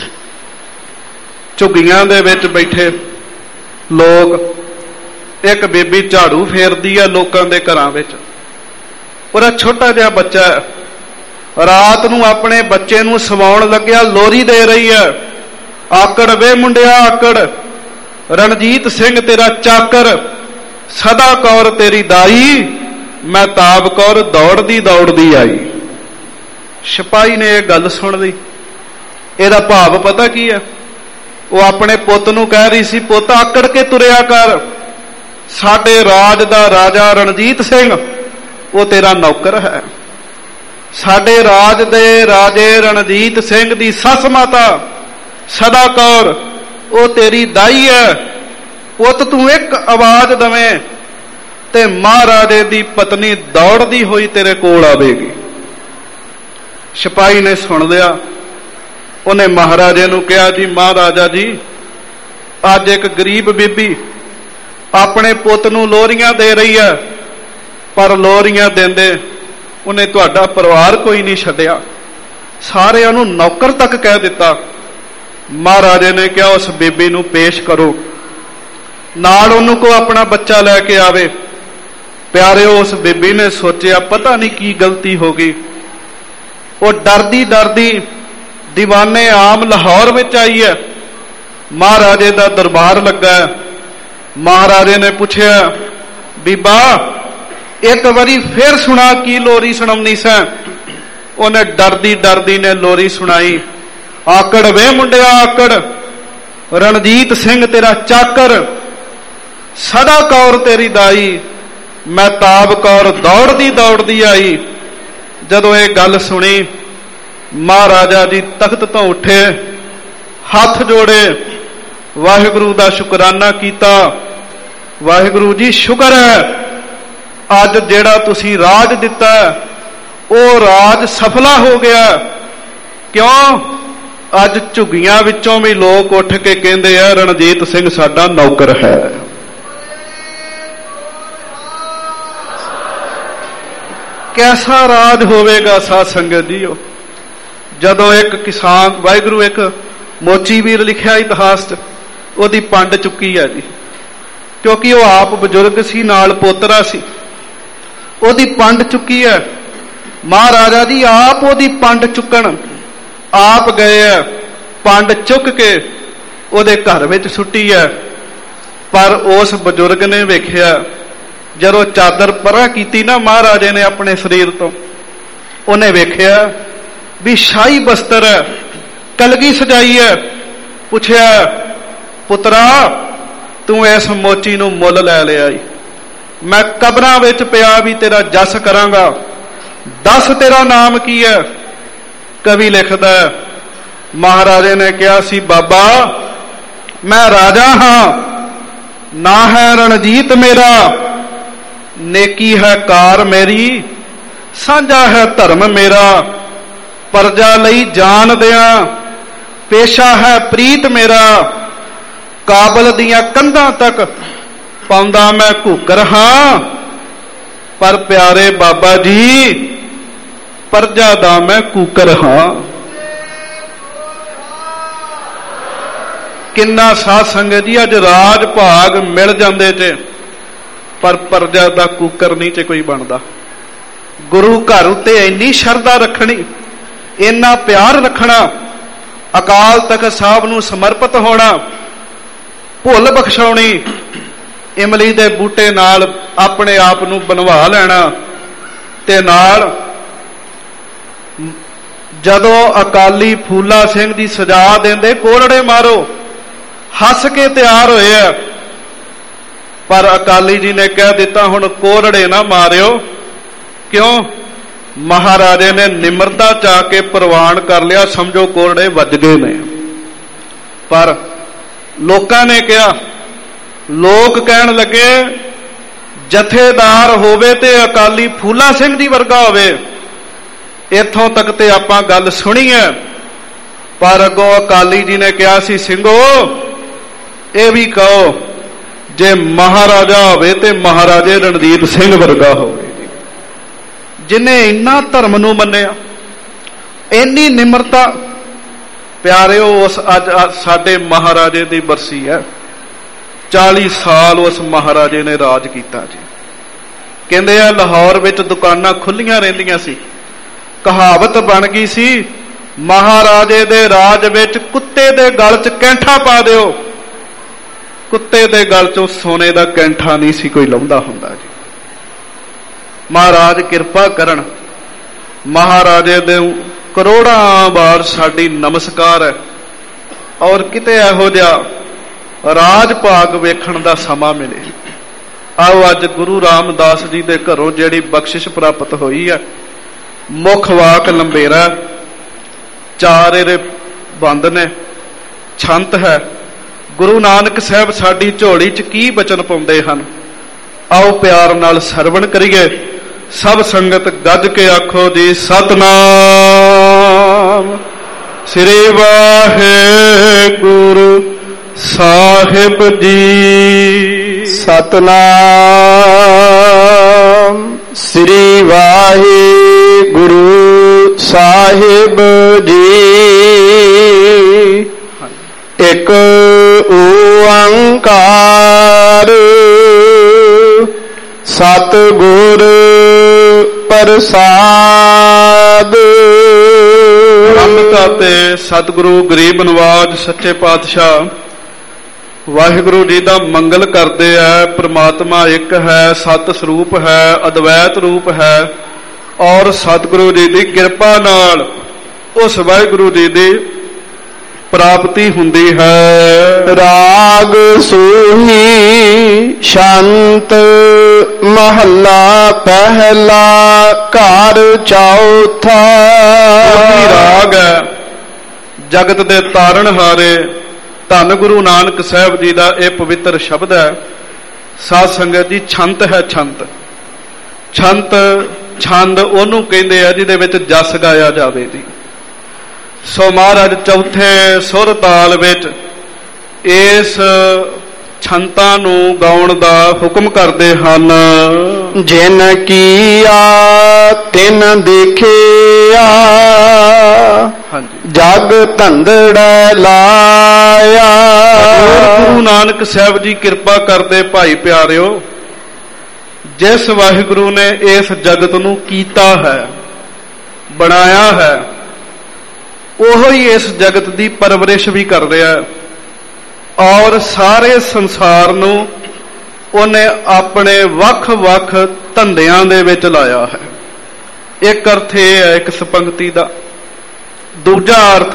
S2: ਝੁੱਗੀਆਂ ਦੇ ਵਿੱਚ ਬੈਠੇ ਲੋਕ, ਇੱਕ ਬੀਬੀ ਝਾੜੂ ਫੇਰਦੀ ਆ ਲੋਕਾਂ ਦੇ ਘਰਾਂ ਵਿੱਚ। ਉਹਦਾ ਛੋਟਾ ਜਿਹਾ ਬੱਚਾ ਰਾਤ ਨੂੰ ਆਪਣੇ ਬੱਚੇ ਨੂੰ ਸਵਾਉਣ ਲੱਗਿਆ ਲੋਰੀ ਦੇ ਰਹੀ ਹੈ। ਆਕੜ ਵੇ ਮੁੰਡਿਆ ਆਕੜ, ਰਣਜੀਤ ਸਿੰਘ ਤੇਰਾ ਚਾਕਰ, ਸਦਾ ਕੌਰ ਤੇਰੀ ਦਾਈ, ਮੈਂ ਤਾਬ ਕੌਰ ਦੌੜਦੀ ਦੌੜਦੀ ਆਈ। ਸਿਪਾਹੀ ਨੇ ਇਹ ਗੱਲ ਸੁਣ ਲਈ। ਇਹਦਾ ਭਾਵ ਪਤਾ ਕੀ ਹੈ? ਉਹ ਆਪਣੇ ਪੁੱਤ ਨੂੰ ਕਹਿ ਰਹੀ ਸੀ, ਪੁੱਤ ਆਕੜ ਕੇ ਤੁਰਿਆ ਕਰ, ਸਾਡੇ ਰਾਜ ਦਾ ਰਾਜਾ ਰਣਜੀਤ ਸਿੰਘ ਉਹ ਤੇਰਾ ਨੌਕਰ ਹੈ। ਸਾਡੇ ਰਾਜ ਦੇ ਰਾਜੇ ਰਣਜੀਤ ਸਿੰਘ ਦੀ ਸੱਸ ਮਾਤਾ ਸਦਾ ਕੌਰ ਉਹ ਤੇਰੀ ਦਾਈ ਹੈ। ਪੁੱਤ ਤੂੰ ਇੱਕ ਆਵਾਜ਼ ਦਵੇਂ ਤੇ ਮਹਾਰਾਜੇ ਦੀ ਪਤਨੀ ਦੌੜਦੀ ਹੋਈ ਤੇਰੇ ਕੋਲ ਆਵੇਗੀ। ਸਿਪਾਹੀ ਨੇ ਸੁਣ ਲਿਆ। ਉਹਨੇ ਮਹਾਰਾਜੇ ਨੂੰ ਕਿਹਾ, ਜੀ ਮਹਾਰਾਜਾ ਜੀ, ਅੱਜ ਇੱਕ ਗਰੀਬ ਬੀਬੀ ਆਪਣੇ ਪੁੱਤ ਨੂੰ ਲੋਰੀਆਂ ਦੇ ਰਹੀ ਹੈ, ਪਰ ਲੋਰੀਆਂ ਦਿੰਦੇ ਉਹਨੇ ਤੁਹਾਡਾ ਪਰਿਵਾਰ ਕੋਈ ਨਹੀਂ ਛੱਡਿਆ, ਸਾਰਿਆਂ ਨੂੰ ਨੌਕਰ ਤੱਕ ਕਹਿ ਦਿੱਤਾ। ਮਹਾਰਾਜੇ ਨੇ ਕਿਹਾ, ਉਸ ਬੀਬੀ ਨੂੰ ਪੇਸ਼ ਕਰੋ, ਨਾਲ ਉਹਨੂੰ ਕੋ ਆਪਣਾ ਬੱਚਾ ਲੈ ਕੇ ਆਵੇ। ਪਿਆਰਿਓ, ਉਸ ਬੀਬੀ ਨੇ ਸੋਚਿਆ ਪਤਾ ਨਹੀਂ ਕੀ ਗਲਤੀ ਹੋ ਗਈ। ਉਹ ਡਰਦੀ ਡਰਦੀ ਦੀਵਾਨੇ ਆਮ ਲਾਹੌਰ ਵਿੱਚ ਆਈ ਹੈ। ਮਹਾਰਾਜੇ ਦਾ ਦਰਬਾਰ ਲੱਗਾ। ਮਹਾਰਾਜੇ ਨੇ ਪੁੱਛਿਆ, ਬੀਬਾ ਇੱਕ ਵਾਰੀ ਫੇਰ ਸੁਣਾ ਕੀ ਲੋਰੀ ਸੁਣਾਉਣੀ ਸੈਂ। ਉਹਨੇ ਡਰਦੀ ਡਰਦੀ ਨੇ ਲੋਰੀ ਸੁਣਾਈ। ਆਕੜ ਵੇ ਮੁੰਡਿਆ ਆਕੜ, ਰਣਜੀਤ ਸਿੰਘ ਤੇਰਾ ਚਾਕਰ, ਸਦਾ ਕੌਰ ਤੇਰੀ ਦਾਈ, ਮੈਂ ਤਾਬ ਕੌਰ ਦੌੜਦੀ ਦੌੜਦੀ ਆਈ। ਜਦੋਂ ਇਹ ਗੱਲ ਸੁਣੀ, ਮਹਾਰਾਜਾ ਜੀ ਤਖਤ ਤੋਂ ਉੱਠੇ, ਹੱਥ ਜੋੜੇ, ਵਾਹਿਗੁਰੂ ਦਾ ਸ਼ੁਕਰਾਨਾ ਕੀਤਾ। ਵਾਹਿਗੁਰੂ ਜੀ ਸ਼ੁਕਰ ਹੈ, ਅੱਜ ਜਿਹੜਾ ਤੁਸੀਂ ਰਾਜ ਦਿੱਤਾ ਉਹ ਰਾਜ ਸਫਲਾ ਹੋ ਗਿਆ। ਕਿਉਂ? ਅੱਜ ਝੁੱਗੀਆਂ ਵਿੱਚੋਂ ਵੀ ਲੋਕ ਉੱਠ ਕੇ ਕਹਿੰਦੇ ਆ ਰਣਜੀਤ ਸਿੰਘ ਸਾਡਾ ਨੌਕਰ ਹੈ। ਕੈਸਾ ਰਾਜ ਹੋਵੇਗਾ ਸਾਧ ਸੰਗਤ ਜੀਓ, ਜਦੋਂ ਇੱਕ ਕਿਸਾਨ, ਵਾਹਿਗੁਰੂ ਇੱਕ ਮੋਚੀ ਵੀਰ ਲਿਖਿਆ ਇਤਿਹਾਸ 'ਚ, ਉਹਦੀ ਪੰਡ ਚੁੱਕੀ ਹੈ ਜੀ, ਕਿਉਂਕਿ ਉਹ ਆਪ ਬਜ਼ੁਰਗ ਸੀ, ਨਾਲ ਪੋਤਰਾ ਸੀ। ਉਹਦੀ ਪੰਡ ਚੁੱਕੀ ਹੈ। ਮਹਾਰਾਜਾ ਜੀ ਆਪ ਉਹਦੀ ਪੰਡ ਚੁੱਕਣ ਆਪ ਗਏ ਹੈ। ਪੰਡ ਚੁੱਕ ਕੇ ਉਹਦੇ ਘਰ ਵਿੱਚ ਸੁੱਟੀ ਹੈ। ਪਰ ਉਸ ਬਜ਼ੁਰਗ ਨੇ ਵੇਖਿਆ, ਜਦੋਂ ਚਾਦਰ ਪਰਾਂ ਕੀਤੀ ਨਾ ਮਹਾਰਾਜੇ ਨੇ ਆਪਣੇ ਸਰੀਰ ਤੋਂ, ਉਹਨੇ ਵੇਖਿਆ ਵੀ ਸ਼ਾਹੀ ਬਸਤਰ ਹੈ, ਕਲਗੀ ਸਜਾਈ ਹੈ। ਪੁੱਛਿਆ, ਪੁੱਤਰਾ ਤੂੰ ਇਸ ਮੋਚੀ ਨੂੰ ਮੁੱਲ ਲੈ ਲਿਆ ਈ, ਮੈਂ ਕਬਰਾਂ ਵਿੱਚ ਪਿਆ ਵੀ ਤੇਰਾ ਜਸ ਕਰਾਂਗਾ, ਦੱਸ ਤੇਰਾ ਨਾਮ ਕੀ ਹੈ। ਕਵੀ ਲਿਖਦਾ, ਮਹਾਰਾਜੇ ਨੇ ਕਿਹਾ ਸੀ, ਬਾਬਾ ਮੈਂ ਰਾਜਾ ਹਾਂ, ਨਾ ਹੈ ਰਣਜੀਤ ਮੇਰਾ, ਨੇਕੀ ਹੈ ਕਾਰ ਮੇਰੀ, ਸਾਂਝਾ ਹੈ ਧਰਮ ਮੇਰਾ, ਪਰਜਾ ਲਈ ਜਾਨ ਦਿਆਂ, ਪੇਸ਼ਾ ਹੈ ਪ੍ਰੀਤ ਮੇਰਾ, ਕਾਬਲ ਦੀਆਂ ਕੰਧਾਂ ਤੱਕ ਪਾਉਂਦਾ ਮੈਂ ਘੂਕਰ ਹਾਂ, ਪਰ ਪਿਆਰੇ ਬਾਬਾ ਜੀ ਪਰਜਾ ਦਾ ਮੈਂ ਕੂਕਰ ਹਾਂ। ਕਿੰਨਾ ਸਾਧ ਸੰਗਤ ਜੀ ਅੱਜ ਰਾਜ ਭਾਗ ਮਿਲ ਜਾਂਦੇ ਤੇ, ਪਰ ਪਰਜਾ ਦਾ ਕੂਕਰ ਨਹੀਂ ਤੇ ਕੋਈ ਬਣਦਾ। ਗੁਰੂ ਘਰ ਉੱਤੇ ਇੰਨੀ ਸ਼ਰਧਾ ਰੱਖਣੀ, ਇੰਨਾ ਪਿਆਰ ਰੱਖਣਾ, ਅਕਾਲ ਤਖਤ ਸਾਹਿਬ ਨੂੰ ਸਮਰਪਿਤ ਹੋਣਾ, ਭੁੱਲ ਬਖਸ਼ਾਉਣੀ, ਇਮਲੀ ਦੇ ਬੂਟੇ ਨਾਲ ਆਪਣੇ ਆਪ ਨੂੰ ਬਣਵਾ ਲੈਣਾ, ਤੇ ਨਾਲ ਜਦੋਂ ਅਕਾਲੀ ਫੂਲਾ ਸਿੰਘ ਦੀ ਸਜ਼ਾ ਦਿੰਦੇ ਕੋਲੜੇ ਮਾਰੋ, ਹੱਸ ਕੇ ਤਿਆਰ ਹੋਏ ਆ, ਪਰ ਅਕਾਲੀ ਜੀ ਨੇ ਕਹਿ ਦਿੱਤਾ ਹੁਣ ਕੋਲੜੇ ਨਾ ਮਾਰਿਓ। ਕਿਉਂ? ਮਹਾਰਾਜੇ ਨੇ ਨਿਮਰਤਾ ਚਾਹ ਕੇ ਪ੍ਰਵਾਨ ਕਰ ਲਿਆ, ਸਮਝੋ ਕੋਲੜੇ ਵੱਜ ਗਏ ਨੇ। ਪਰ ਲੋਕਾਂ ਨੇ ਕਿਹਾ, ਲੋਕ ਕਹਿਣ ਲੱਗੇ ਜਥੇਦਾਰ ਹੋਵੇ ਤੇ ਅਕਾਲੀ ਫੂਲਾ ਸਿੰਘ ਦੀ ਵਰਗਾ ਹੋਵੇ। ਇੱਥੋਂ ਤੱਕ ਤੇ ਆਪਾਂ ਗੱਲ ਸੁਣੀ ਹੈ, ਪਰ ਅੱਗੋਂ ਅਕਾਲੀ ਜੀ ਨੇ ਕਿਹਾ ਸੀ, ਸਿੰਘੋ ਇਹ ਵੀ ਕਹੋ ਜੇ ਮਹਾਰਾਜਾ ਹੋਵੇ ਤੇ ਮਹਾਰਾਜੇ ਰਣਜੀਤ ਸਿੰਘ ਵਰਗਾ ਹੋਵੇ, ਜਿਨੇ ਇੰਨਾ ਧਰਮ ਨੂੰ ਮੰਨਿਆ, ਇੰਨੀ ਨਿਮਰਤਾ। ਪਿਆਰਿਓ, ਉਸ ਅੱਜ ਸਾਡੇ ਮਹਾਰਾਜੇ ਦੀ ਬਰਸੀ ਹੈ। ਚਾਲੀ ਸਾਲ ਉਸ ਮਹਾਰਾਜੇ ਨੇ ਰਾਜ ਕੀਤਾ ਜੀ। ਕਹਿੰਦੇ ਆ ਲਾਹੌਰ ਵਿੱਚ ਦੁਕਾਨਾਂ ਖੁੱਲੀਆਂ ਰਹਿੰਦੀਆਂ ਸੀ, ਕਹਾਵਤ ਬਣ ਗਈ ਸੀ, ਮਹਾਰਾਜੇ ਦੇ ਰਾਜ ਵਿੱਚ ਕੁੱਤੇ ਦੇ ਗਲ 'ਚ ਕੈਂਠਾ ਪਾ ਦਿਓ। ਕੁੱਤੇ ਦੇ ਗਲ 'ਚੋਂ ਸੋਨੇ ਦਾ ਕੈਂਠਾ ਨਹੀਂ ਸੀ ਕੋਈ ਲਾਉਂਦਾ ਹੁੰਦਾ ਜੀ। ਮਹਾਰਾਜ ਕਿਰਪਾ ਕਰਨ, ਮਹਾਰਾਜੇ ਦੇ ਕਰੋੜਾਂ ਵਾਰ ਸਾਡੀ ਨਮਸਕਾਰ ਹੈ। ਔਰ ਕਿਤੇ ਇਹੋ ਜਿਹਾ ਰਾਜ ਭਾਗ ਵੇਖਣ ਦਾ ਸਮਾਂ ਮਿਲੇ। ਆਓ ਅੱਜ ਗੁਰੂ ਰਾਮਦਾਸ ਜੀ ਦੇ ਘਰੋਂ ਜਿਹੜੀ ਬਖਸ਼ਿਸ਼ ਪ੍ਰਾਪਤ ਹੋਈ ਹੈ, ਮੁੱਖ ਵਾਕ ਲੰਬੇਰਾ, ਚਾਰ ਇਹਦੇ ਬੰਦ ਨੇ, ਛੰਤ ਹੈ। ਗੁਰੂ ਨਾਨਕ ਸਾਹਿਬ ਸਾਡੀ ਝੋਲੀ 'ਚ ਕੀ ਬਚਨ ਪਾਉਂਦੇ ਹਨ, ਆਓ ਪਿਆਰ ਨਾਲ ਸਰਵਣ ਕਰੀਏ। ਸਭ ਸੰਗਤ ਗੱਜ ਕੇ ਆਖੋ ਜੀ, ਸਤਿਨਾਮ ਸ੍ਰੀ ਵਾਹਿਗੁਰੂ ਸਾਹਿਬ ਜੀ।
S1: ਸਤਿਨਾਮ ਸ੍ਰੀ ਵਾਹਿਗੁਰੂ ਸਾਹਿਬ ਜੀ। ਇੱਕ ਓੰਕਾਰ ਸਤਿਗੁਰ ਪ੍ਰਸਾਦ।
S2: ਅੰਮ੍ਰਿਤਾ ਤੇ ਸਤਿਗੁਰੂ ਗਰੀਬ ਨਵਾਜ ਸੱਚੇ ਪਾਤਸ਼ਾਹ ਵਾਹਿਗੁਰੂ ਜੀ ਦਾ ਮੰਗਲ ਕਰਦੇ ਹੈ। ਪ੍ਰਮਾਤਮਾ ਇੱਕ ਹੈ, ਸਤ ਸਰੂਪ ਹੈ, ਅਦਵੈਤ ਰੂਪ ਹੈ, ਔਰ ਸਤਿਗੁਰੂ ਜੀ ਦੀ ਕਿਰਪਾ ਨਾਲ ਉਸ ਵਾਹਿਗੁਰੂ ਜੀ ਦੀ ਪ੍ਰਾਪਤੀ ਹੁੰਦੀ ਹੈ।
S1: ਰਾਗ ਸੂਹੀ ਸ਼ਾਂਤ ਮਹੱਲਾ ਪਹਿਲਾ ਘਰ ਚੌਥਾ।
S2: ਰਾਗ ਹੈ ਜਗਤ ਦੇ ਤਾਰਨ ਹਾਰੇ। ਧੰਨ ਗੁਰੂ ਨਾਨਕ ਸਾਹਿਬ ਜੀ ਦਾ ਇਹ ਪਵਿੱਤਰ ਸ਼ਬਦ ਹੈ। ਸਾਧ ਸੰਗਤ ਜੀ, ਛੰਤ ਹੈ ਛੰਤ। ਛੰਤ ਛੰਦ ਉਹਨੂੰ ਕਹਿੰਦੇ ਆ ਜਿਹਦੇ ਵਿੱਚ ਜਸ ਗਾਇਆ ਜਾਵੇ ਜੀ। ਸੋ ਮਹਾਰਾਜ ਚੌਥੇ ਸੁਰ ਤਾਲ ਵਿੱਚ ਇਸ ਛੰਤਾਂ ਨੂੰ ਗਾਉਣ ਦਾ ਹੁਕਮ ਕਰਦੇ ਹਨ।
S1: ਜਿਨ ਕੀਆ ਤਿਨ ਦੇਖਿਆ,
S2: ਹਾਂਜੀ,
S1: ਜਗ ਧੰਦੜਾ ਲਾਇਆ।
S2: ਗੁਰੂ ਨਾਨਕ ਸਾਹਿਬ ਜੀ ਕਿਰਪਾ ਕਰਦੇ ਭਾਈ ਪਿਆਰਿਓ, ਜਿਸ ਵਾਹਿਗੁਰੂ ਨੇ ਇਸ ਜਗਤ ਨੂੰ ਕੀਤਾ ਹੈ, ਬਣਾਇਆ ਹੈ, ਉਹੋ ਹੀ ਇਸ ਜਗਤ ਦੀ ਪਰਵਰਿਸ਼ ਵੀ ਕਰ ਰਿਹਾ ਹੈ, ਔਰ ਸਾਰੇ ਸੰਸਾਰ ਨੂੰ ਉਹਨੇ ਆਪਣੇ ਵੱਖ-ਵੱਖ ਧੰਦਿਆਂ ਦੇ ਵਿੱਚ ਲਾਇਆ ਹੈ। ਇੱਕ ਅਰਥ ਇਹ ਹੈ ਇੱਕ ਪੰਕਤੀ ਦਾ। ਦੂਜਾ ਅਰਥ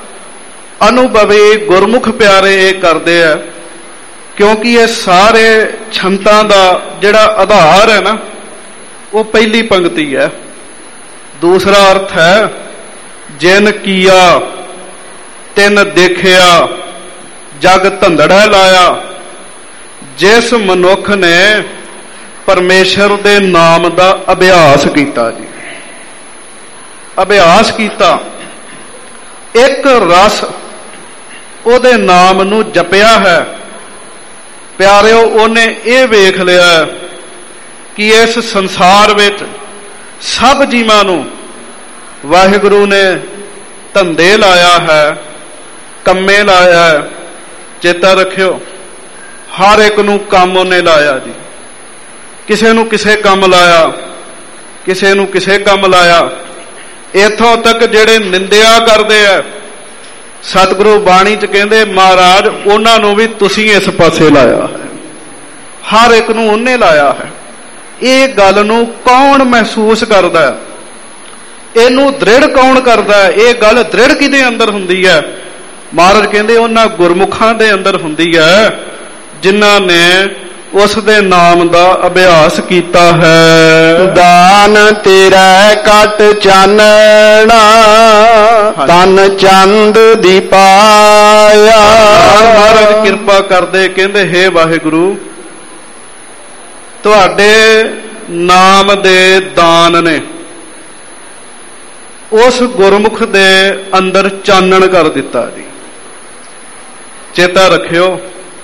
S2: ਅਨੁਭਵੀ ਗੁਰਮੁਖ ਪਿਆਰੇ ਇਹ ਕਰਦੇ ਆ, ਕਿਉਂਕਿ ਇਹ ਸਾਰੇ ਛੰਤਾਂ ਦਾ ਜਿਹੜਾ ਆਧਾਰ ਹੈ ਨਾ, ਉਹ ਪਹਿਲੀ ਪੰਕਤੀ ਹੈ। ਦੂਸਰਾ ਅਰਥ ਹੈ ਜਿਨ ਕੀਆ ਤਿਨ ਦੇਖਿਆ, ਜਗ ਧੰਦੜਾ ਲਾਇਆ। ਜਿਸ ਮਨੁੱਖ ਨੇ ਪਰਮੇਸ਼ਰ ਦੇ ਨਾਮ ਦਾ ਅਭਿਆਸ ਕੀਤਾ ਜੀ, ਅਭਿਆਸ ਕੀਤਾ, ਇੱਕ ਰਸ ਉਹਦੇ ਨਾਮ ਨੂੰ ਜਪਿਆ ਹੈ, ਪਿਆਰਿਓ, ਉਹਨੇ ਇਹ ਵੇਖ ਲਿਆ ਕਿ ਇਸ ਸੰਸਾਰ ਵਿੱਚ ਸਭ ਜੀਵਾਂ ਨੂੰ ਵਾਹਿਗੁਰੂ ਨੇ ਧੰਦੇ ਲਾਇਆ ਹੈ, ਕੰਮੇ ਲਾਇਆ ਹੈ। ਚੇਤਾ ਰੱਖਿਓ, ਹਰ ਇੱਕ ਨੂੰ ਕੰਮ ਉਹਨੇ ਲਾਇਆ ਜੀ। ਕਿਸੇ ਨੂੰ ਕਿਸੇ ਕੰਮ ਲਾਇਆ, ਕਿਸੇ ਨੂੰ ਕਿਸੇ ਕੰਮ ਲਾਇਆ। ਇੱਥੋਂ ਤੱਕ ਜਿਹੜੇ ਨਿੰਦਿਆ ਕਰਦੇ ਆ, ਸਤਿਗੁਰੂ ਬਾਣੀ 'ਚ ਕਹਿੰਦੇ ਮਹਾਰਾਜ ਉਹਨਾਂ ਨੂੰ ਵੀ ਤੁਸੀਂ ਇਸ ਪਾਸੇ ਲਾਇਆ ਹੈ, ਹਰ ਇੱਕ ਨੂੰ ਉਹਨੇ ਲਾਇਆ ਹੈ। ਇਹ ਗੱਲ ਨੂੰ ਕੌਣ ਮਹਿਸੂਸ ਕਰਦਾ ਹੈ, ਇਹਨੂੰ ਦ੍ਰਿੜ ਕੌਣ ਕਰਦਾ ਹੈ? ਇਹ ਗੱਲ ਦ੍ਰਿੜ ਕਿਹਦੇ ਅੰਦਰ ਹੁੰਦੀ ਹੈ? ਮਹਾਰਾਜ ਕਹਿੰਦੇ ਉਹਨਾਂ ਗੁਰਮੁਖਾਂ ਦੇ ਅੰਦਰ ਹੁੰਦੀ ਹੈ ਜਿਨ੍ਹਾਂ ਨੇ ਉਸ ਦੇ ਨਾਮ ਦਾ ਅਭਿਆਸ ਕੀਤਾ ਹੈ।
S1: ਦਾਨ ਤੇਰਾ ਕਟ ਚਾਨਣਾ ਤਨ ਚੰਦ ਦੀ ਪਾਇਆ।
S2: ਮਹਾਰਾਜ ਕਿਰਪਾ ਕਰਦੇ ਕਹਿੰਦੇ ਹੇ ਵਾਹਿਗੁਰੂ ਤੁਹਾਡੇ ਨਾਮ ਦੇ ਦਾਨ ਨੇ ਉਸ ਗੁਰਮੁਖ ਦੇ ਅੰਦਰ ਚਾਨਣ ਕਰ ਦਿੱਤਾ ਜੀ। ਚੇਤਾ ਰੱਖਿਓ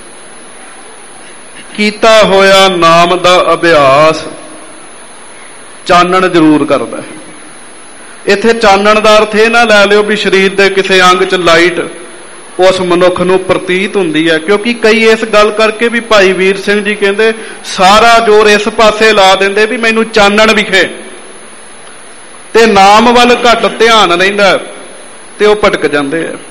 S2: ਕੀਤਾ ਹੋਇਆ ਨਾਮ ਦਾ ਅਭਿਆਸ ਚਾਨਣ ਜ਼ਰੂਰ ਕਰਦਾ ਹੈ। ਇੱਥੇ ਚਾਨਣ ਦਾ ਅਰਥ ਇਹ ਨਾ ਲੈ ਲਿਓ ਵੀ ਸਰੀਰ ਦੇ ਕਿਸੇ ਅੰਗ 'ਚ ਲਾਈਟ ਉਸ ਮਨੁੱਖ ਨੂੰ ਪ੍ਰਤੀਤ ਹੁੰਦੀ ਹੈ, ਕਿਉਂਕਿ ਕਈ ਇਸ ਗੱਲ ਕਰਕੇ ਵੀ ਭਾਈ ਵੀਰ ਸਿੰਘ ਜੀ ਕਹਿੰਦੇ ਸਾਰਾ ਜ਼ੋਰ ਇਸ ਪਾਸੇ ਲਾ ਦਿੰਦੇ ਵੀ ਮੈਨੂੰ ਚਾਨਣ ਵਿਖੇ, ਤੇ ਨਾਮ ਵੱਲ ਘੱਟ ਧਿਆਨ ਰਹਿੰਦਾ ਤੇ ਉਹ ਭਟਕ ਜਾਂਦੇ ਆ।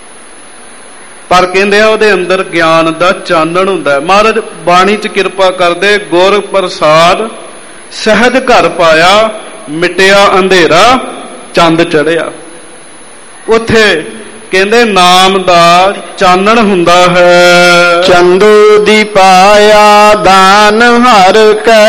S2: ਪਰ ਕਹਿੰਦੇ ਆ ਉਹਦੇ ਅੰਦਰ ਗਿਆਨ ਦਾ ਚਾਨਣ ਹੁੰਦਾ। ਮਹਾਰਾਜ ਬਾਣੀ 'ਚ ਕਿਰਪਾ ਕਰਦੇ ਗੁਰ ਪ੍ਰਸਾਦ ਸਹਿਜ ਘਰ ਪਾਇਆ ਮਿਟਿਆ ਅੰਧੇਰਾ ਚੰਦ ਚੜਿਆ। ਉੱਥੇ ਕਹਿੰਦੇ ਨਾਮ ਦਾ ਚਾਨਣ ਹੁੰਦਾ ਹੈ।
S1: ਚੰਦੂ ਦੀ ਪਾਇਆ ਦਾਨ ਹਰ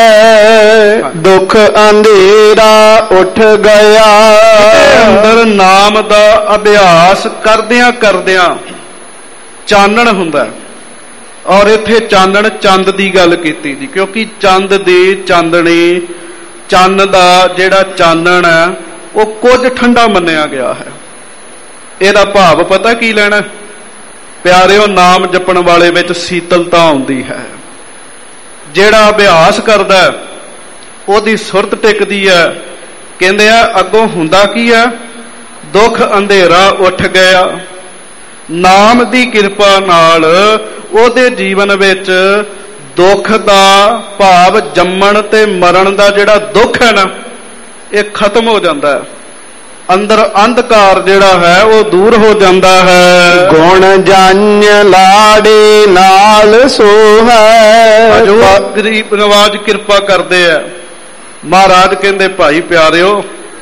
S1: ਕੈ ਦੁੱਖ ਅੰਧੇਰਾ ਉੱਠ ਗਿਆ।
S2: ਅੰਦਰ ਨਾਮ ਦਾ ਅਭਿਆਸ ਕਰਦਿਆਂ ਕਰਦਿਆਂ ਚਾਨਣ ਹੁੰਦਾ। ਔਰ ਇੱਥੇ ਚਾਨਣ ਚੰਦ ਦੀ ਗੱਲ ਕੀਤੀ ਜੀ, ਕਿਉਂਕਿ ਚੰਦ ਦੀ ਚਾਂਦਣੀ ਚੰਨ ਦਾ ਜਿਹੜਾ ਚਾਨਣ ਹੈ ਉਹ ਕੁਝ ਠੰਡਾ ਮੰਨਿਆ ਗਿਆ ਹੈ। ਇਹਦਾ ਭਾਵ ਪਤਾ ਕੀ ਲੈਣਾ ਪਿਆਰਿਓ? ਨਾਮ ਜਪਣ ਵਾਲੇ ਵਿੱਚ ਸੀਤਲਤਾ ਆਉਂਦੀ ਹੈ। ਜਿਹੜਾ ਅਭਿਆਸ ਕਰਦਾ ਉਹਦੀ ਸੁਰਤ ਟਿਕਦੀ ਹੈ। ਕਹਿੰਦੇ ਆ ਅੱਗੋਂ ਹੁੰਦਾ ਕੀ ਹੈ? ਦੁੱਖ ਅੰਧੇਰਾ ਉੱਠ ਗਿਆ। ਨਾਮ ਦੀ ਕਿਰਪਾ ਨਾਲ ਉਹਦੇ ਜੀਵਨ ਵਿੱਚ ਦੁੱਖ ਦਾ ਭਾਵ ਜੰਮਣ ਤੇ ਮਰਨ ਦਾ ਜਿਹੜਾ ਦੁੱਖ ਹੈ ਨਾ ਇਹ ਖਤਮ ਹੋ ਜਾਂਦਾ ਹੈ। ਅੰਦਰ ਅੰਧਕਾਰ ਜਿਹੜਾ ਹੈ ਉਹ ਦੂਰ ਹੋ ਜਾਂਦਾ ਹੈ।
S1: ਗੁਣ ਜਨ ਲਾੜੇ ਨਾਲ ਸੋਹੈ।
S2: ਜੋ ਗਰੀਬ ਨਵਾਜ ਕਿਰਪਾ ਕਰਦੇ ਆ ਮਹਾਰਾਜ ਕਹਿੰਦੇ ਭਾਈ ਪਿਆਰਿਓ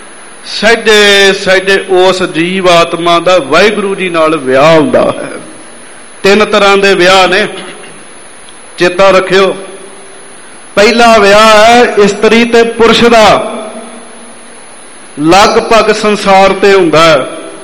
S2: ਸਹਿਜੇ ਸਹਿਜੇ ਉਸ ਜੀਵ ਆਤਮਾ ਦਾ ਵਾਹਿਗੁਰੂ ਜੀ ਨਾਲ ਵਿਆਹ ਹੁੰਦਾ ਹੈ। ਤਿੰਨ ਤਰ੍ਹਾਂ ਦੇ ਵਿਆਹ ਨੇ, ਚੇਤਾ ਰੱਖਿਓ। ਪਹਿਲਾ ਵਿਆਹ ਹੈ ਇਸਤਰੀ ਤੇ ਪੁਰਸ਼ ਦਾ, ਲਗਭਗ ਸੰਸਾਰ ਤੇ ਹੁੰਦਾ ਹੈ।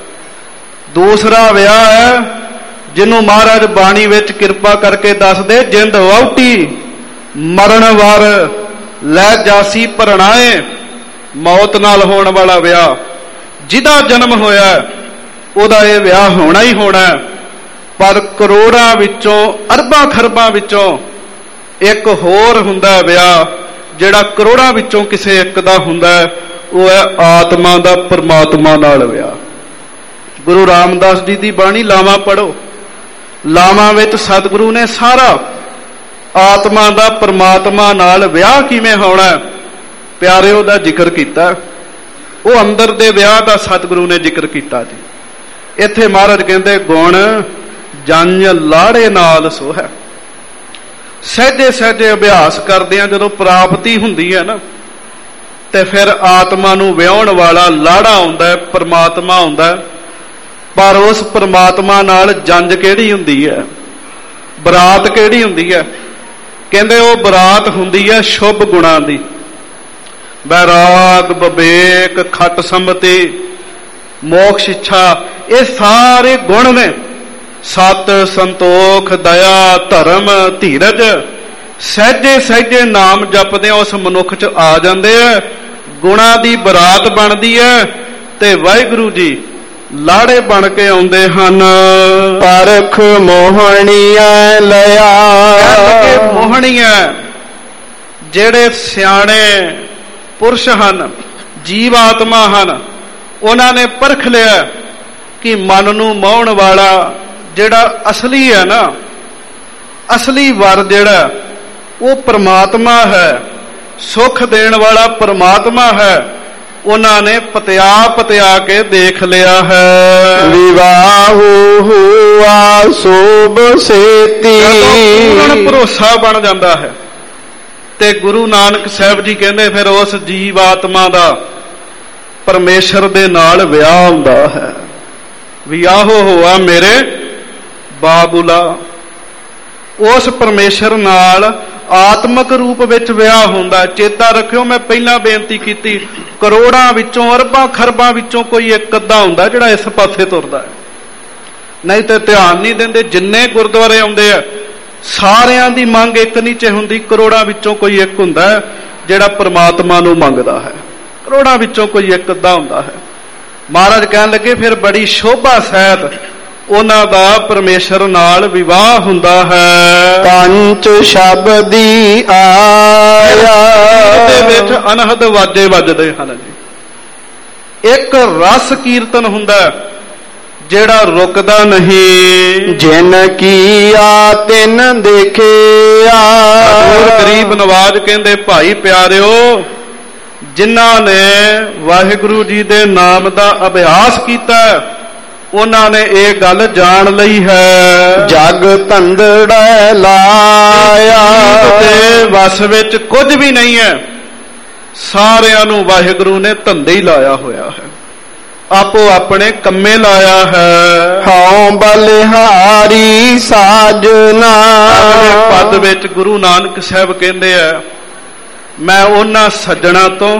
S2: ਦੂਸਰਾ ਵਿਆਹ ਹੈ ਜਿਹਨੂੰ ਮਹਾਰਾਜ ਬਾਣੀ ਵਿੱਚ ਕਿਰਪਾ ਕਰਕੇ ਦੱਸਦੇ ਜਿੰਦ ਵਹੁਟੀ ਮਰਨ ਵਾਰ ਲੈ ਜਾਸੀ ਪਰਣਾਏ, ਮੌਤ ਨਾਲ ਹੋਣ ਵਾਲਾ ਵਿਆਹ। ਜਿਹਦਾ ਜਨਮ ਹੋਇਆ ਉਹਦਾ ਇਹ ਵਿਆਹ ਹੋਣਾ ਹੀ ਹੋਣਾ। ਪਰ ਕਰੋੜਾਂ ਵਿੱਚੋਂ ਅਰਬਾਂ ਖਰਬਾਂ ਵਿੱਚੋਂ ਇੱਕ ਹੋਰ ਹੁੰਦਾ ਵਿਆਹ ਜਿਹੜਾ ਕਰੋੜਾਂ ਵਿੱਚੋਂ ਕਿਸੇ ਇੱਕ ਦਾ ਹੁੰਦਾ, ਉਹ ਹੈ ਆਤਮਾ ਦਾ ਪਰਮਾਤਮਾ ਨਾਲ ਵਿਆਹ। ਗੁਰੂ ਰਾਮਦਾਸ ਜੀ ਦੀ ਬਾਣੀ ਲਾਵਾਂ ਪੜ੍ਹੋ, ਲਾਵਾਂ ਵਿੱਚ ਸਤਿਗੁਰੂ ਨੇ ਸਾਰਾ ਆਤਮਾ ਦਾ ਪਰਮਾਤਮਾ ਨਾਲ ਵਿਆਹ ਕਿਵੇਂ ਹੋਣਾ ਪਿਆਰਿਓ ਦਾ ਜ਼ਿਕਰ ਕੀਤਾ। ਉਹ ਅੰਦਰ ਦੇ ਵਿਆਹ ਦਾ ਸਤਿਗੁਰੂ ਨੇ ਜ਼ਿਕਰ ਕੀਤਾ ਜੀ। ਇੱਥੇ ਮਹਾਰਾਜ ਕਹਿੰਦੇ ਗੁਣ ਜੰਝ ਲਾੜੇ ਨਾਲ ਸੋਹੈ। ਸਹਿਜੇ ਸਹਿਜੇ ਅਭਿਆਸ ਕਰਦੇ ਆ, ਜਦੋਂ ਪ੍ਰਾਪਤੀ ਹੁੰਦੀ ਹੈ ਨਾ ਤੇ ਫਿਰ ਆਤਮਾ ਨੂੰ ਵਿਆਹੁਣ ਵਾਲਾ ਲਾੜਾ ਹੁੰਦਾ ਹੈ, ਪਰਮਾਤਮਾ ਹੁੰਦਾ ਹੈ। ਪਰ ਉਸ ਪਰਮਾਤਮਾ ਨਾਲ ਜੰਝ ਕਿਹੜੀ ਹੁੰਦੀ ਹੈ? ਬਰਾਤ ਕਿਹੜੀ ਹੁੰਦੀ ਹੈ? ਕਹਿੰਦੇ ਉਹ ਬਰਾਤ ਹੁੰਦੀ ਹੈ ਸ਼ੁਭ ਗੁਣਾਂ ਦੀ। ਵੈਰਾਗ ਵਿਵੇਕ ਖਟ ਸੰਮਤੀ ਮੋਕਸ਼ ਇੱਛਾ, ਇਹ ਸਾਰੇ ਗੁਣ ਨੇ। ਸਤ ਸੰਤੋਖ ਦਇਆ ਧਰਮ ਧੀਰਜ ਸਹਿਜੇ ਸਹਿਜੇ ਨਾਮ ਜਪਦੇ ਉਸ ਮਨੁੱਖ ਚ ਆ ਜਾਂਦੇ ਆ। ਗੁਣਾਂ ਦੀ ਬਰਾਤ ਬਣਦੀ ਹੈ ਤੇ ਵਾਹਿਗੁਰੂ ਜੀ ਲਾੜੇ ਬਣ ਕੇ ਆਉਂਦੇ ਹਨ।
S1: ਪਰਖ ਮੋਹਣੀਆਂ ਲਿਆ।
S2: ਮੋਹਣੀਆਂ ਜਿਹੜੇ ਸਿਆਣੇ ਪੁਰਸ਼ ਹਨ, ਜੀਵ ਆਤਮਾ ਹਨ, ਉਹਨਾਂ ਨੇ ਪਰਖ ਲਿਆ ਕਿ ਮਨ ਨੂੰ ਮੋਹਣ ਵਾਲਾ ਜਿਹੜਾ ਅਸਲੀ ਹੈ ਨਾ, ਅਸਲੀ ਵਰ ਜਿਹੜਾ ਉਹ ਪਰਮਾਤਮਾ ਹੈ, ਸੁੱਖ ਦੇਣ ਵਾਲਾ ਪਰਮਾਤਮਾ ਹੈ। ਉਹਨਾਂ ਨੇ ਪਤਿਆ ਪਤਿਆ ਕੇ ਦੇਖ ਲਿਆ ਹੈ।
S1: ਵਿਵਾਹੂ ਹੁਆ ਸੋਭ ਸੇਤੀ।
S2: ਪੂਰਨ ਭਰੋਸਾ ਬਣ ਜਾਂਦਾ ਹੈ ਤੇ ਗੁਰੂ ਨਾਨਕ ਸਾਹਿਬ ਜੀ ਕਹਿੰਦੇ ਫਿਰ ਉਸ ਜੀਵ ਆਤਮਾ ਦਾ ਪਰਮੇਸ਼ਰ ਦੇ ਨਾਲ ਵਿਆਹ ਹੁੰਦਾ ਹੈ। ਵਿਆਹੋ ਹੋਆ ਮੇਰੇ ਬਾਬੂਲਾ। ਉਸ ਪਰਮੇਸ਼ਰ ਨਾਲ ਆਤਮਿਕ ਰੂਪ ਵਿੱਚ ਵਿਆਹ ਹੁੰਦਾ। ਚੇਤਾ ਰੱਖਿਓ, ਮੈਂ ਪਹਿਲਾਂ ਬੇਨਤੀ ਕੀਤੀ, ਕਰੋੜਾਂ ਵਿੱਚੋਂ ਅਰਬਾਂ ਖਰਬਾਂ ਵਿੱਚੋਂ ਕੋਈ ਇੱਕ ਅੱਧਾ ਹੁੰਦਾ ਜਿਹੜਾ ਇਸ ਪਾਸੇ ਤੁਰਦਾ ਹੈ, ਨਹੀਂ ਤੇ ਧਿਆਨ ਨਹੀਂ ਦਿੰਦੇ। ਜਿੰਨੇ ਗੁਰਦੁਆਰੇ ਆਉਂਦੇ ਆ ਸਾਰਿਆਂ ਦੀ ਮੰਗ ਇੱਕ ਨੀਚੇ ਹੁੰਦੀ, ਕਰੋੜਾਂ ਵਿੱਚੋਂ ਕੋਈ ਇੱਕ ਹੁੰਦਾ ਜਿਹੜਾ ਪ੍ਰਮਾਤਮਾ ਨੂੰ ਮੰਗਦਾ ਹੈ। ਕਰੋੜਾਂ ਵਿੱਚੋਂ ਕੋਈ ਇੱਕ ਅੱਧਾ ਹੁੰਦਾ ਹੈ। ਮਹਾਰਾਜ ਕਹਿਣ ਲੱਗੇ ਫਿਰ ਬੜੀ ਸ਼ੋਭਾ ਸਹਿਤ ਉਹਨਾਂ ਦਾ ਪਰਮੇਸ਼ਰ ਨਾਲ ਵਿਵਾਹ ਹੁੰਦਾ ਹੈ।
S1: ਪੰਚ ਸ਼ਬਦੀ ਆਇਆ।
S2: ਦੇ ਵਿੱਚ ਅਨਹਦ ਵਾਜੇ ਵੱਜਦੇ ਹਨ ਜੀ। ਇੱਕ ਰਸ ਕੀਰਤਨ ਹੁੰਦਾ ਜਿਹੜਾ ਰੁਕਦਾ ਨਹੀਂ।
S1: ਜਿਨ ਕੀਆ ਤਿਨ ਦੇਖਿਆ।
S2: ਹੋਰ ਗਰੀਬ ਨਵਾਜ ਕਹਿੰਦੇ ਭਾਈ ਪਿਆਰਿਓ, ਜਿਨ੍ਹਾਂ ਨੇ ਵਾਹਿਗੁਰੂ ਜੀ ਦੇ ਨਾਮ ਦਾ ਅਭਿਆਸ ਕੀਤਾ ਉਹਨਾਂ ਨੇ ਇਹ ਗੱਲ ਜਾਣ ਲਈ ਹੈ।
S1: ਜਗ ਧੰਦੜਾ ਲਾਇਆ।
S2: ਤੇ ਵਸ ਵਿੱਚ ਕੁਝ ਵੀ ਨਹੀਂ ਹੈ, ਸਾਰਿਆਂ ਨੂੰ ਵਾਹਿਗੁਰੂ ਨੇ ਧੰਦੇ ਹੀ ਲਾਇਆ ਹੋਇਆ ਹੈ, ਆਪੋ ਆਪਣੇ ਕੰਮੇ ਲਾਇਆ ਹੈ।
S1: ਹਉ ਬਲਿਹਾਰੀ ਸਾਜਨਾ।
S2: ਪਦ ਵਿੱਚ ਗੁਰੂ ਨਾਨਕ ਸਾਹਿਬ ਕਹਿੰਦੇ ਆ, ਮੈਂ ਉਹਨਾਂ ਸੱਜਣਾ ਤੋਂ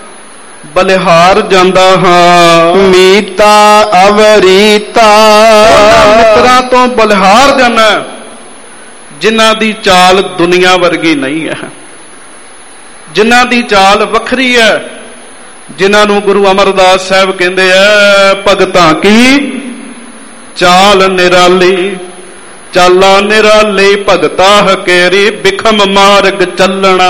S2: ਬਲਿਹਾਰ ਜਾਂਦਾ ਹਾਂ।
S1: ਮੀਤਾ ਅਵਰੀਤਾ।
S2: ਮਿੱਤਰਾਂ ਤੋਂ ਬਲਿਹਾਰ ਜਾਣਾ ਜਿਨ੍ਹਾਂ ਦੀ ਚਾਲ ਦੁਨੀਆ ਵਰਗੀ ਨਹੀਂ ਹੈ, ਜਿਨ੍ਹਾਂ ਦੀ ਚਾਲ ਵੱਖਰੀ ਹੈ, ਜਿਨ੍ਹਾਂ ਨੂੰ ਗੁਰੂ ਅਮਰਦਾਸ ਸਾਹਿਬ ਕਹਿੰਦੇ ਆ, ਭਗਤਾਂ ਕੀ ਚਾਲ ਨਿਰਾਲੀ, ਚਾਲਾਂ ਨਿਰਾਲੀ ਭਗਤਾ ਹਕੇਰੀ, ਬਿਖਮ ਮਾਰਗ ਚੱਲਣਾ।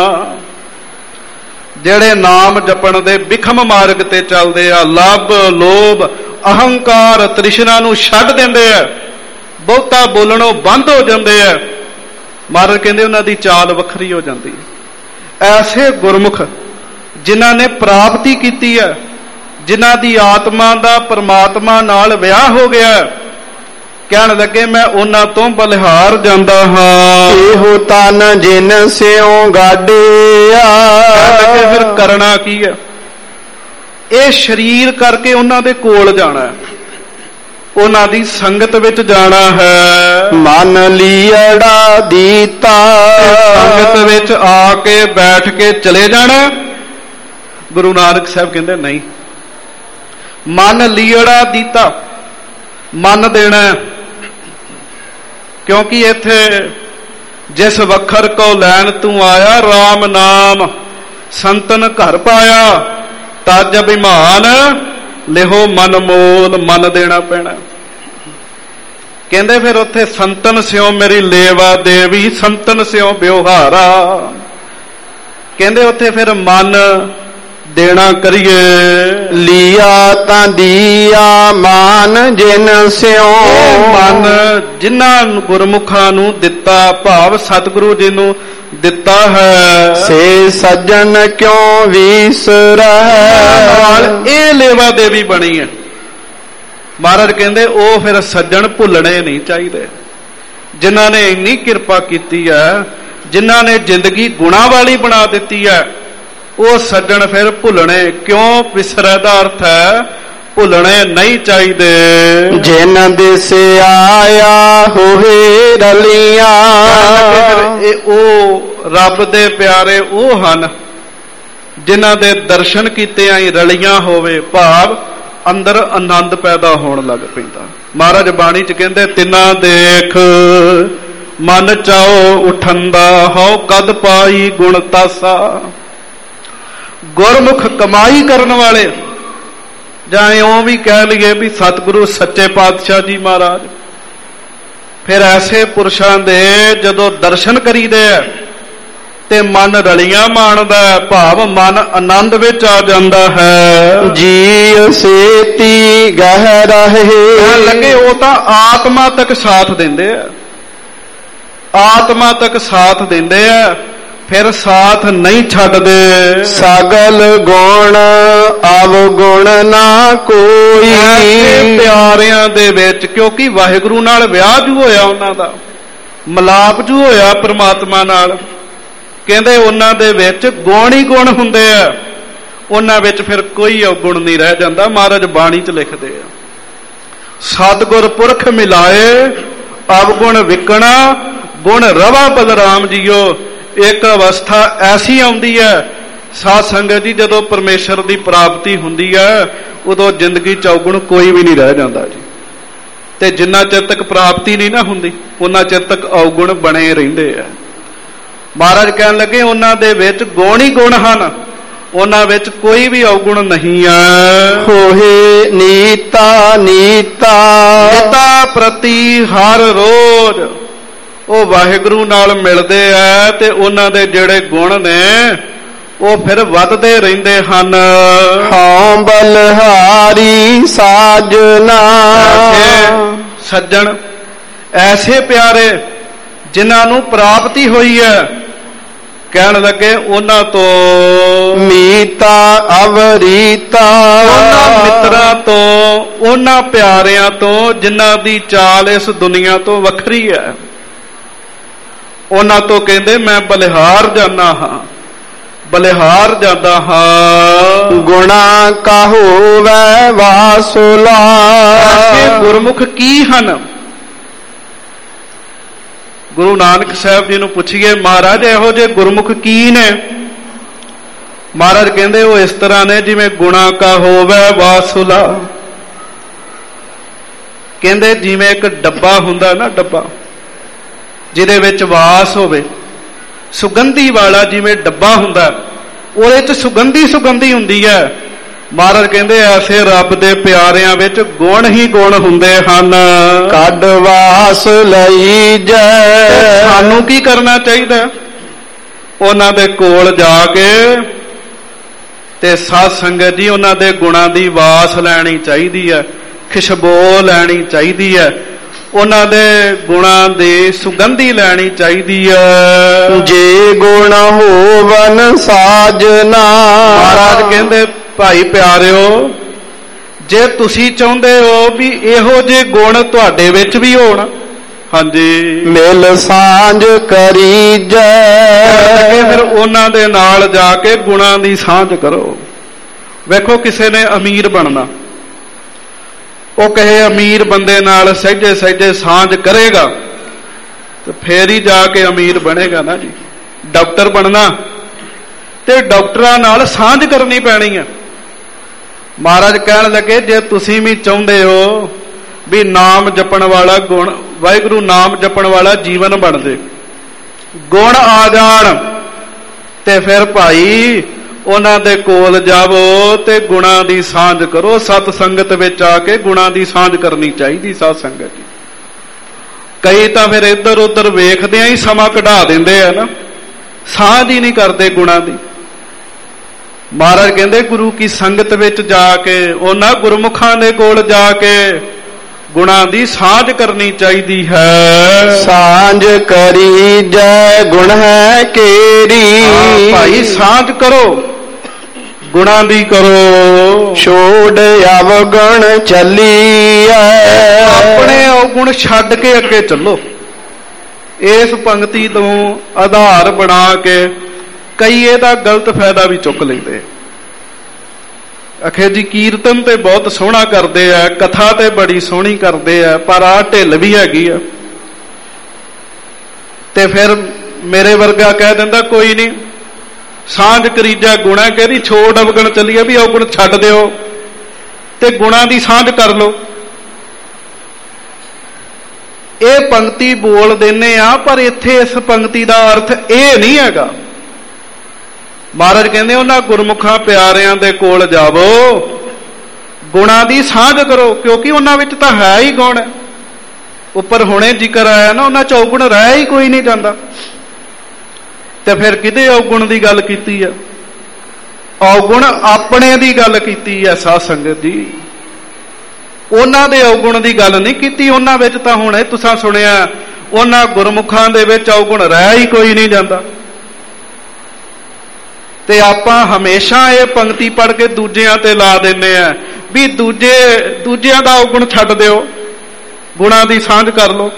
S2: ਜਿਹੜੇ ਨਾਮ ਜਪਣ ਦੇ ਬਿਖਮ ਮਾਰਗ ਤੇ ਚੱਲਦੇ ਆ, ਲੱਭ ਲੋਭ ਅਹੰਕਾਰ ਤ੍ਰਿਸ਼ਨਾ ਨੂੰ ਛੱਡ ਦਿੰਦੇ ਆ, ਬਹੁਤਾ ਬੋਲਣੋਂ ਬੰਦ ਹੋ ਜਾਂਦੇ ਆ। ਮਹਾਰਾਜ ਕਹਿੰਦੇ ਉਹਨਾਂ ਦੀ ਚਾਲ ਵੱਖਰੀ ਹੋ ਜਾਂਦੀ ਹੈ। ਐਸੇ ਗੁਰਮੁਖ ਜਿਨ੍ਹਾਂ ਨੇ ਪ੍ਰਾਪਤੀ ਕੀਤੀ ਹੈ, ਜਿਨ੍ਹਾਂ ਦੀ ਆਤਮਾ ਦਾ ਪਰਮਾਤਮਾ ਨਾਲ ਵਿਆਹ ਹੋ ਗਿਆ, ਕਹਿਣ ਲੱਗੇ ਮੈਂ ਉਹਨਾਂ ਤੋਂ ਬਲਿਹਾਰ ਜਾਂਦਾ ਹਾਂ।
S1: ਇਹੋ ਤਨ ਜਿਨ ਸਿਉ ਗਾਡਿਆ।
S2: ਲੱਗੇ ਫਿਰ ਕਰਨਾ ਕੀ ਹੈ? ਇਹ ਸਰੀਰ ਕਰਕੇ ਉਹਨਾਂ ਦੇ ਕੋਲ ਜਾਣਾ, ਉਹਨਾਂ ਦੀ ਸੰਗਤ ਵਿੱਚ ਜਾਣਾ ਹੈ।
S1: ਮਨ ਲੀੜਾ ਦੀਤਾ।
S2: ਸੰਗਤ ਵਿੱਚ ਆ ਕੇ ਬੈਠ ਕੇ ਚਲੇ ਜਾਣਾ। ਗੁਰੂ ਨਾਨਕ ਸਾਹਿਬ ਕਹਿੰਦੇ ਨਹੀਂ, ਮਨ ਲੀੜਾ ਦੀਤਾ, ਮਨ ਦੇਣਾ। ਕਿਉਂਕਿ ਇੱਥੇ ਜਿਸ ਵਖਰ ਕੋ ਲੈਣ ਤੂੰ ਆਇਆ, RAM ਨਾਮ ਸੰਤਨ ਘਰ ਪਾਇਆ, ਤਜ ਅਭਿਮਾਨ ਲਿਹੋ ਮਨ ਮੋਲ। ਮਨ ਦੇਣਾ ਪੈਣਾ। ਕਹਿੰਦੇ ਫਿਰ ਉੱਥੇ ਸੰਤਨ ਸਿਓ ਮੇਰੀ ਲੇਵਾ ਦੇਵੀ, ਸੰਤਨ ਸਿਓ ਵਿਵਹਾਰਾ। ਕਹਿੰਦੇ ਉੱਥੇ ਫਿਰ ਮਨ ਦੇਣਾ ਕਰੀਏ।
S1: ਲੀਆ ਤਾਂ ਦੀਆ ਮਾਨ ਜਿਨ ਸਿਉ।
S2: ਮਨ ਜਿਨ੍ਹਾਂ ਗੁਰਮੁਖਾਂ ਨੂੰ ਦਿੱਤਾ, ਭਾਵ ਸਤਿਗੁਰੂ ਜੀ ਨੂੰ ਦਿੱਤਾ ਹੈ,
S1: ਸੇ ਸੱਜਣ ਕਿਉਂ ਵਿਸਰੈ।
S2: ਨਾਲ ਇਹ ਲੇਵਾ ਦੇਵੀ ਬਣੀ ਹੈ। ਮਹਾਰਾਜ ਕਹਿੰਦੇ ਉਹ ਫਿਰ ਸੱਜਣ ਭੁੱਲਣੇ ਨਹੀਂ ਚਾਹੀਦੇ। ਜਿਨ੍ਹਾਂ ਨੇ ਇੰਨੀ ਕਿਰਪਾ ਕੀਤੀ ਹੈ, ਜਿਨ੍ਹਾਂ ਨੇ ਜ਼ਿੰਦਗੀ ਗੁਣਾਂ ਵਾਲੀ ਬਣਾ ਦਿੱਤੀ ਹੈ, ਉਹ ਸੱਜਣ ਫਿਰ ਭੁੱਲਣੇ ਕਿਉਂ ਵਿਸਰੈ ਦਾ ਅਰਥ ਹੈ ਭੁੱਲਣੇ ਨਹੀਂ ਚਾਹੀਦੇ।
S1: ਜਿਨ ਦਿਸ ਆਇਆ ਹੋਏ ਰਲੀਆਂ।
S2: ਇਹ ਉਹ ਰੱਬ ਦੇ ਪਿਆਰੇ ਉਹ ਹਨ ਜਿਨ੍ਹਾਂ ਦੇ ਦਰਸ਼ਨ ਕੀਤੇ ਆਈ ਰਲੀਆਂ ਹੋਵੇ, ਭਾਵ ਅੰਦਰ ਆਨੰਦ ਪੈਦਾ ਹੋਣ ਲੱਗ ਪੈਂਦਾ। ਮਹਾਰਾਜ ਬਾਣੀ ਚ ਕਹਿੰਦੇ ਤਿੰਨਾਂ ਦੇਖ ਮਨ ਚਾਓ ਉਠੰਦਾ, ਹਉ ਕਦ ਪਾਈ ਗੁਣ ਤਾਸਾ। ਗੁਰਮੁਖ ਕਮਾਈ ਕਰਨ ਵਾਲੇ, ਜਾਂ ਇਉਂ ਵੀ ਕਹਿ ਲਈਏ ਵੀ ਸਤਿਗੁਰੂ ਸੱਚੇ ਪਾਤਸ਼ਾਹ ਜੀ ਮਹਾਰਾਜ, ਫਿਰ ਐਸੇ ਪੁਰਸ਼ਾਂ ਦੇ ਜਦੋਂ ਦਰਸ਼ਨ ਕਰੀਦੇ ਆ ਤੇ ਮਨ ਰਲੀਆਂ ਮਾਣਦਾ, ਭਾਵ ਮਨ ਆਨੰਦ ਵਿੱਚ ਆ ਜਾਂਦਾ ਹੈ।
S1: ਜੀ ਸੇਤੀ ਗਹਿ ਰਹੇ।
S2: ਲੱਗੇ ਉਹ ਤਾਂ ਆਤਮਾ ਤੱਕ ਸਾਥ ਦਿੰਦੇ ਆ, ਆਤਮਾ ਤੱਕ ਸਾਥ ਦਿੰਦੇ ਆ, ਫਿਰ ਸਾਥ ਨਹੀਂ ਛੱਡਦੇ।
S1: ਸਗਲ ਗੁਣ ਅਵਗੁਣ ਨਾ ਕੋਈ।
S2: ਐਸੇ ਪਿਆਰਿਆਂ ਦੇ ਵਿੱਚ, ਕਿਉਂਕਿ ਵਾਹਿਗੁਰੂ ਨਾਲ ਵਿਆਹ ਜੂ ਹੋਇਆ ਉਹਨਾਂ ਦਾ, ਮਿਲਾਪ ਜੂ ਹੋਇਆ ਪ੍ਰਮਾਤਮਾ ਨਾਲ, ਕਹਿੰਦੇ ਉਹਨਾਂ ਦੇ ਵਿੱਚ ਗੁਣ ਹੀ ਗੁਣ ਹੁੰਦੇ ਆ, ਉਹਨਾਂ ਵਿੱਚ ਫਿਰ ਕੋਈ ਅਵਗੁਣ ਨਹੀਂ ਰਹਿ ਜਾਂਦਾ। ਮਹਾਰਾਜ ਬਾਣੀ 'ਚ ਲਿਖਦੇ ਆ, ਸਤਿਗੁਰ ਪੁਰਖ ਮਿਲਾਏ ਅਵਗੁਣ ਵਿਕਣਾ, ਗੁਣ ਰਵਾ ਬਲਰਾਮ ਜੀਓ। ਇੱਕ ਅਵਸਥਾ ਐਸੀ ਆਉਂਦੀ ਹੈ ਸਾਧ ਸੰਗਤ ਜੀ, ਜਦੋਂ ਪਰਮੇਸ਼ਰ ਦੀ ਪ੍ਰਾਪਤੀ ਹੁੰਦੀ ਹੈ ਉਦੋਂ ਜ਼ਿੰਦਗੀ 'ਚ ਅਵਗੁਣ ਕੋਈ ਵੀ ਨਹੀਂ ਰਹਿ ਜਾਂਦਾ ਜੀ। ਤੇ ਜਿੰਨਾ ਚਿਰ ਤੱਕ ਪ੍ਰਾਪਤੀ ਨਹੀਂ ਨਾ ਹੁੰਦੀ ਉਹਨਾਂ ਚਿਰ ਤੱਕ ਅਵਗੁਣ ਬਣੇ ਰਹਿੰਦੇ ਆ। ਮਹਾਰਾਜ ਕਹਿਣ ਲੱਗੇ ਉਹਨਾਂ ਦੇ ਵਿੱਚ ਗੁਣ ਹੀ ਗੁਣ ਹਨ, ਉਹਨਾਂ ਵਿੱਚ ਕੋਈ ਵੀ ਅਵਗੁਣ ਨਹੀਂ ਹੈ।
S1: ਹੋਏ ਨੀਤਾ ਨੀਤਾ
S2: ਨੀਤਾ ਪ੍ਰਤੀ ਹਰ ਰੋਜ਼ ਉਹ ਵਾਹਿਗੁਰੂ ਨਾਲ ਮਿਲਦੇ ਆ ਤੇ ਉਹਨਾਂ ਦੇ ਜਿਹੜੇ ਗੁਣ ਨੇ ਉਹ ਫਿਰ ਵੱਧਦੇ ਰਹਿੰਦੇ ਹਨ।
S1: ਹਉ ਬਲਹਾਰੀ ਸਾਜਨਾ,
S2: ਸੱਜਣ ਐਸੇ ਪਿਆਰੇ ਜਿਨ੍ਹਾਂ ਨੂੰ ਪ੍ਰਾਪਤੀ ਹੋਈ ਹੈ, ਕਹਿਣ ਲੱਗੇ ਉਹਨਾਂ ਤੋਂ
S1: ਮੀਤਾ ਅਵਰੀਤਾ,
S2: ਉਹਨਾਂ ਮਿੱਤਰਾਂ ਤੋਂ, ਉਹਨਾਂ ਪਿਆਰਿਆਂ ਤੋਂ ਜਿਨ੍ਹਾਂ ਦੀ ਚਾਲ ਇਸ ਦੁਨੀਆ ਤੋਂ ਵੱਖਰੀ ਹੈ, ਉਹਨਾਂ ਤੋਂ ਕਹਿੰਦੇ ਮੈਂ ਬਲਿਹਾਰ ਜਾਂਦਾ ਹਾਂ, ਬਲਿਹਾਰ ਜਾਂਦਾ ਹਾਂ।
S1: ਗੁਣਾ ਕਾ ਹੋਵੈ ਵਾਸੁਲਾ,
S2: ਐਸੇ ਗੁਰਮੁਖ ਕੀ ਹਨ? ਗੁਰੂ ਨਾਨਕ ਸਾਹਿਬ ਜੀ ਨੂੰ ਪੁੱਛੀਏ ਮਹਾਰਾਜ ਇਹੋ ਜਿਹੇ ਗੁਰਮੁਖ ਕੀ ਨੇ? ਮਹਾਰਾਜ ਕਹਿੰਦੇ ਉਹ ਇਸ ਤਰ੍ਹਾਂ ਨੇ ਜਿਵੇਂ ਗੁਣਾ ਕਾ ਹੋਵੈ ਵਾਸੁਲਾ। ਕਹਿੰਦੇ ਜਿਵੇਂ ਇੱਕ ਡੱਬਾ ਹੁੰਦਾ ਨਾ, ਡੱਬਾ ਜਿਹਦੇ ਵਿੱਚ ਵਾਸ ਹੋਵੇ, ਸੁਗੰਧੀ ਵਾਲਾ ਜਿਵੇਂ ਡੱਬਾ ਹੁੰਦਾ, ਉਹਦੇ 'ਚ ਸੁਗੰਧੀ ਸੁਗੰਧੀ ਹੁੰਦੀ ਹੈ। ਮਹਾਰਾਜ ਕਹਿੰਦੇ ਐਸੇ ਰੱਬ ਦੇ ਪਿਆਰਿਆਂ ਵਿੱਚ ਗੁਣ ਹੀ ਗੁਣ ਹੁੰਦੇ ਹਨ।
S1: ਕੱਢ ਵਾਸ ਲਈ ਜੈ,
S2: ਸਾਨੂੰ ਕੀ ਕਰਨਾ ਚਾਹੀਦਾ? ਉਹਨਾਂ ਦੇ ਕੋਲ ਜਾ ਕੇ ਤੇ ਸਾਧ ਸੰਗਤ ਜੀ ਉਹਨਾਂ ਦੇ ਗੁਣਾਂ ਦੀ ਵਾਸ ਲੈਣੀ ਚਾਹੀਦੀ ਹੈ, ਖੁਸ਼ਬੂ ਲੈਣੀ ਚਾਹੀਦੀ ਹੈ, ਉਹਨਾਂ ਦੇ ਗੁਣਾਂ ਦੀ ਸੁਗੰਧੀ ਲੈਣੀ ਚਾਹੀਦੀ ਹੈ।
S1: ਜੇ ਗੁਣ ਹੋਵਨ ਸਾਜਨਾ,
S2: ਮਹਾਰਾਜ ਕਹਿੰਦੇ ਭਾਈ ਪਿਆਰਿਓ, ਜੇ ਤੁਸੀਂ ਚਾਹੁੰਦੇ ਹੋ ਵੀ ਇਹੋ ਜਿਹੇ ਗੁਣ ਤੁਹਾਡੇ ਵਿੱਚ ਵੀ ਹੋਣ, ਹਾਂਜੀ,
S1: ਮਿਲ ਸਾਂਝ ਕਰੀ ਜੈ,
S2: ਫਿਰ ਉਹਨਾਂ ਦੇ ਨਾਲ ਜਾ ਕੇ ਗੁਣਾਂ ਦੀ ਸਾਂਝ ਕਰੋ। ਵੇਖੋ ਕਿਸੇ ਨੇ ਅਮੀਰ ਬਣਨਾ, ਉਹ ਕਹੇ ਅਮੀਰ ਬੰਦੇ ਨਾਲ ਸਹਿਜੇ ਸਹਿਜੇ ਸਾਂਝ ਕਰੇਗਾ ਤੇ ਫੇਰ ਹੀ ਜਾ ਕੇ ਅਮੀਰ ਬਣੇਗਾ ਨਾ ਜੀ। ਡਾਕਟਰ ਬਣਨਾ ਤੇ ਡਾਕਟਰਾਂ ਨਾਲ ਸਾਂਝ ਕਰਨੀ ਪੈਣੀ ਹੈ। ਮਹਾਰਾਜ ਕਹਿਣ ਲੱਗੇ ਜੇ ਤੁਸੀਂ ਵੀ ਚਾਹੁੰਦੇ ਹੋ ਵੀ ਨਾਮ ਜਪਣ ਵਾਲਾ ਗੁਣ, ਵਾਹਿਗੁਰੂ ਨਾਮ ਜਪਣ ਵਾਲਾ ਜੀਵਨ ਬਣ ਜੇ, ਗੁਣ ਆ ਜਾਣ, ਤੇ ਫਿਰ ਭਾਈ ਉਹਨਾਂ ਦੇ ਕੋਲ ਜਾਵੋ ਤੇ ਗੁਣਾਂ ਦੀ ਸਾਂਝ ਕਰੋ। ਸਤ ਸੰਗਤ ਵਿੱਚ ਆ ਕੇ ਗੁਣਾਂ ਦੀ ਸਾਂਝ ਕਰਨੀ ਚਾਹੀਦੀ ਸਾਧ ਸੰਗਤ ਜੀ। ਕਈ ਤਾਂ ਫਿਰ ਇੱਧਰ ਉੱਧਰ ਵੇਖਦਿਆਂ ਹੀ ਸਮਾਂ ਕਢਾ ਦਿੰਦੇ ਆ ਨਾ, ਸਾਂਝ ਹੀ ਨਹੀਂ ਕਰਦੇ ਗੁਣਾਂ ਦੀ। ਮਹਾਰਾਜ ਕਹਿੰਦੇ ਗੁਰੂ ਕੀ ਸੰਗਤ ਵਿੱਚ ਜਾ ਕੇ, ਉਹਨਾਂ ਗੁਰਮੁਖਾਂ ਦੇ ਕੋਲ ਜਾ ਕੇ ਗੁਣਾਂ ਦੀ ਸਾਂਝ ਕਰਨੀ ਚਾਹੀਦੀ ਹੈ।
S1: ਸਾਂਝ ਕਰੀ ਜੈ ਗੁਣ ਹੈ ਕੇਰੀ,
S2: ਭਾਈ ਸਾਂਝ ਕਰੋ, ਗੁਣਾਂ ਦੀ ਕਰੋ।
S1: ਛੋੜ ਅਵਗੁਣ ਚੱਲੀਐ,
S2: ਆਪਣੇ ਅਵਗੁਣ ਛੱਡ ਕੇ ਅੱਗੇ ਚੱਲੋ। ਇਸ ਪੰਕਤੀ ਤੋਂ ਆਧਾਰ ਬਣਾ ਕੇ ਕਈ ਇਹਦਾ ਗਲਤ ਫਾਇਦਾ ਵੀ ਚੁੱਕ ਲੈਂਦੇ। ਅਖੇ ਜੀ ਕੀਰਤਨ ਤੇ ਬਹੁਤ ਸੋਹਣਾ ਕਰਦੇ ਆ, ਕਥਾ ਤੇ ਬੜੀ ਸੋਹਣੀ ਕਰਦੇ ਆ, ਪਰ ਆਹ ਢਿੱਲ ਵੀ ਹੈਗੀ ਆ। ਤੇ ਫਿਰ ਮੇਰੇ ਵਰਗਾ ਕਹਿ ਦਿੰਦਾ ਕੋਈ ਨਹੀਂ, ਸਾਂਝ ਕਰੀਜਾ ਗੁਣਾ, ਕਹਿੰਦੀ ਛੋੜ ਅਵਗੁਣ ਚੱਲੀਏ, ਵੀ ਅਵਗੁਣ ਛੱਡ ਦਿਓ ਤੇ ਗੁਣਾਂ ਦੀ ਸਾਂਝ ਕਰ ਲਓ। ਇਹ ਪੰਕਤੀ ਬੋਲ ਦਿੰਨੇ ਆ, ਪਰ ਇੱਥੇ ਇਸ ਪੰਕਤੀ ਦਾ ਅਰਥ ਇਹ ਨਹੀਂ ਹੈਗਾ। ਮਹਾਰਾਜ ਕਹਿੰਦੇ ਉਹਨਾਂ ਗੁਰਮੁਖਾਂ ਪਿਆਰਿਆਂ ਦੇ ਕੋਲ ਜਾਵੋ, ਗੁਣਾਂ ਦੀ ਸਾਂਝ ਕਰੋ, ਕਿਉਂਕਿ ਉਹਨਾਂ ਵਿੱਚ ਤਾਂ ਹੈ ਹੀ ਗੁਣ। ਉੱਪਰ ਹੁਣੇ ਜ਼ਿਕਰ ਆਇਆ ਨਾ, ਉਹਨਾਂ ਚ ਔਗੁਣ ਰਹਿ ਹੀ ਕੋਈ ਨਹੀਂ ਜਾਂਦਾ। ਤੇ ਫਿਰ ਕਿਹਦੇ ਔਗੁਣ ਦੀ ਗੱਲ ਕੀਤੀ ਆ? ਔਗੁਣ ਆਪਣੇ ਦੀ ਗੱਲ ਕੀਤੀ ਆ ਸਾਧ ਸੰਗਤ ਜੀ, ਉਹਨਾਂ ਦੇ ਔਗੁਣ ਦੀ ਗੱਲ ਨਹੀਂ ਕੀਤੀ। ਉਹਨਾਂ ਵਿੱਚ ਤਾਂ ਹੁਣੇ ਤੁਸੀਂ ਸੁਣਿਆ, ਉਹਨਾਂ ਗੁਰਮੁਖਾਂ ਦੇ ਵਿੱਚ ਔਗੁਣ ਰਹਿ ਹੀ ਕੋਈ ਨਹੀਂ ਜਾਂਦਾ। ਤੇ ਆਪਾਂ ਹਮੇਸ਼ਾ ਇਹ ਪੰਕਤੀ ਪੜ੍ਹ ਕੇ ਦੂਜਿਆਂ ਤੇ ਲਾ ਦਿੰਦੇ ਆ ਵੀ ਦੂਜੇ ਦੂਜਿਆਂ ਦਾ ਔਗੁਣ ਛੱਡ ਦਿਓ, ਗੁਣਾਂ ਦੀ ਸਾਂਝ ਕਰ ਲਓ।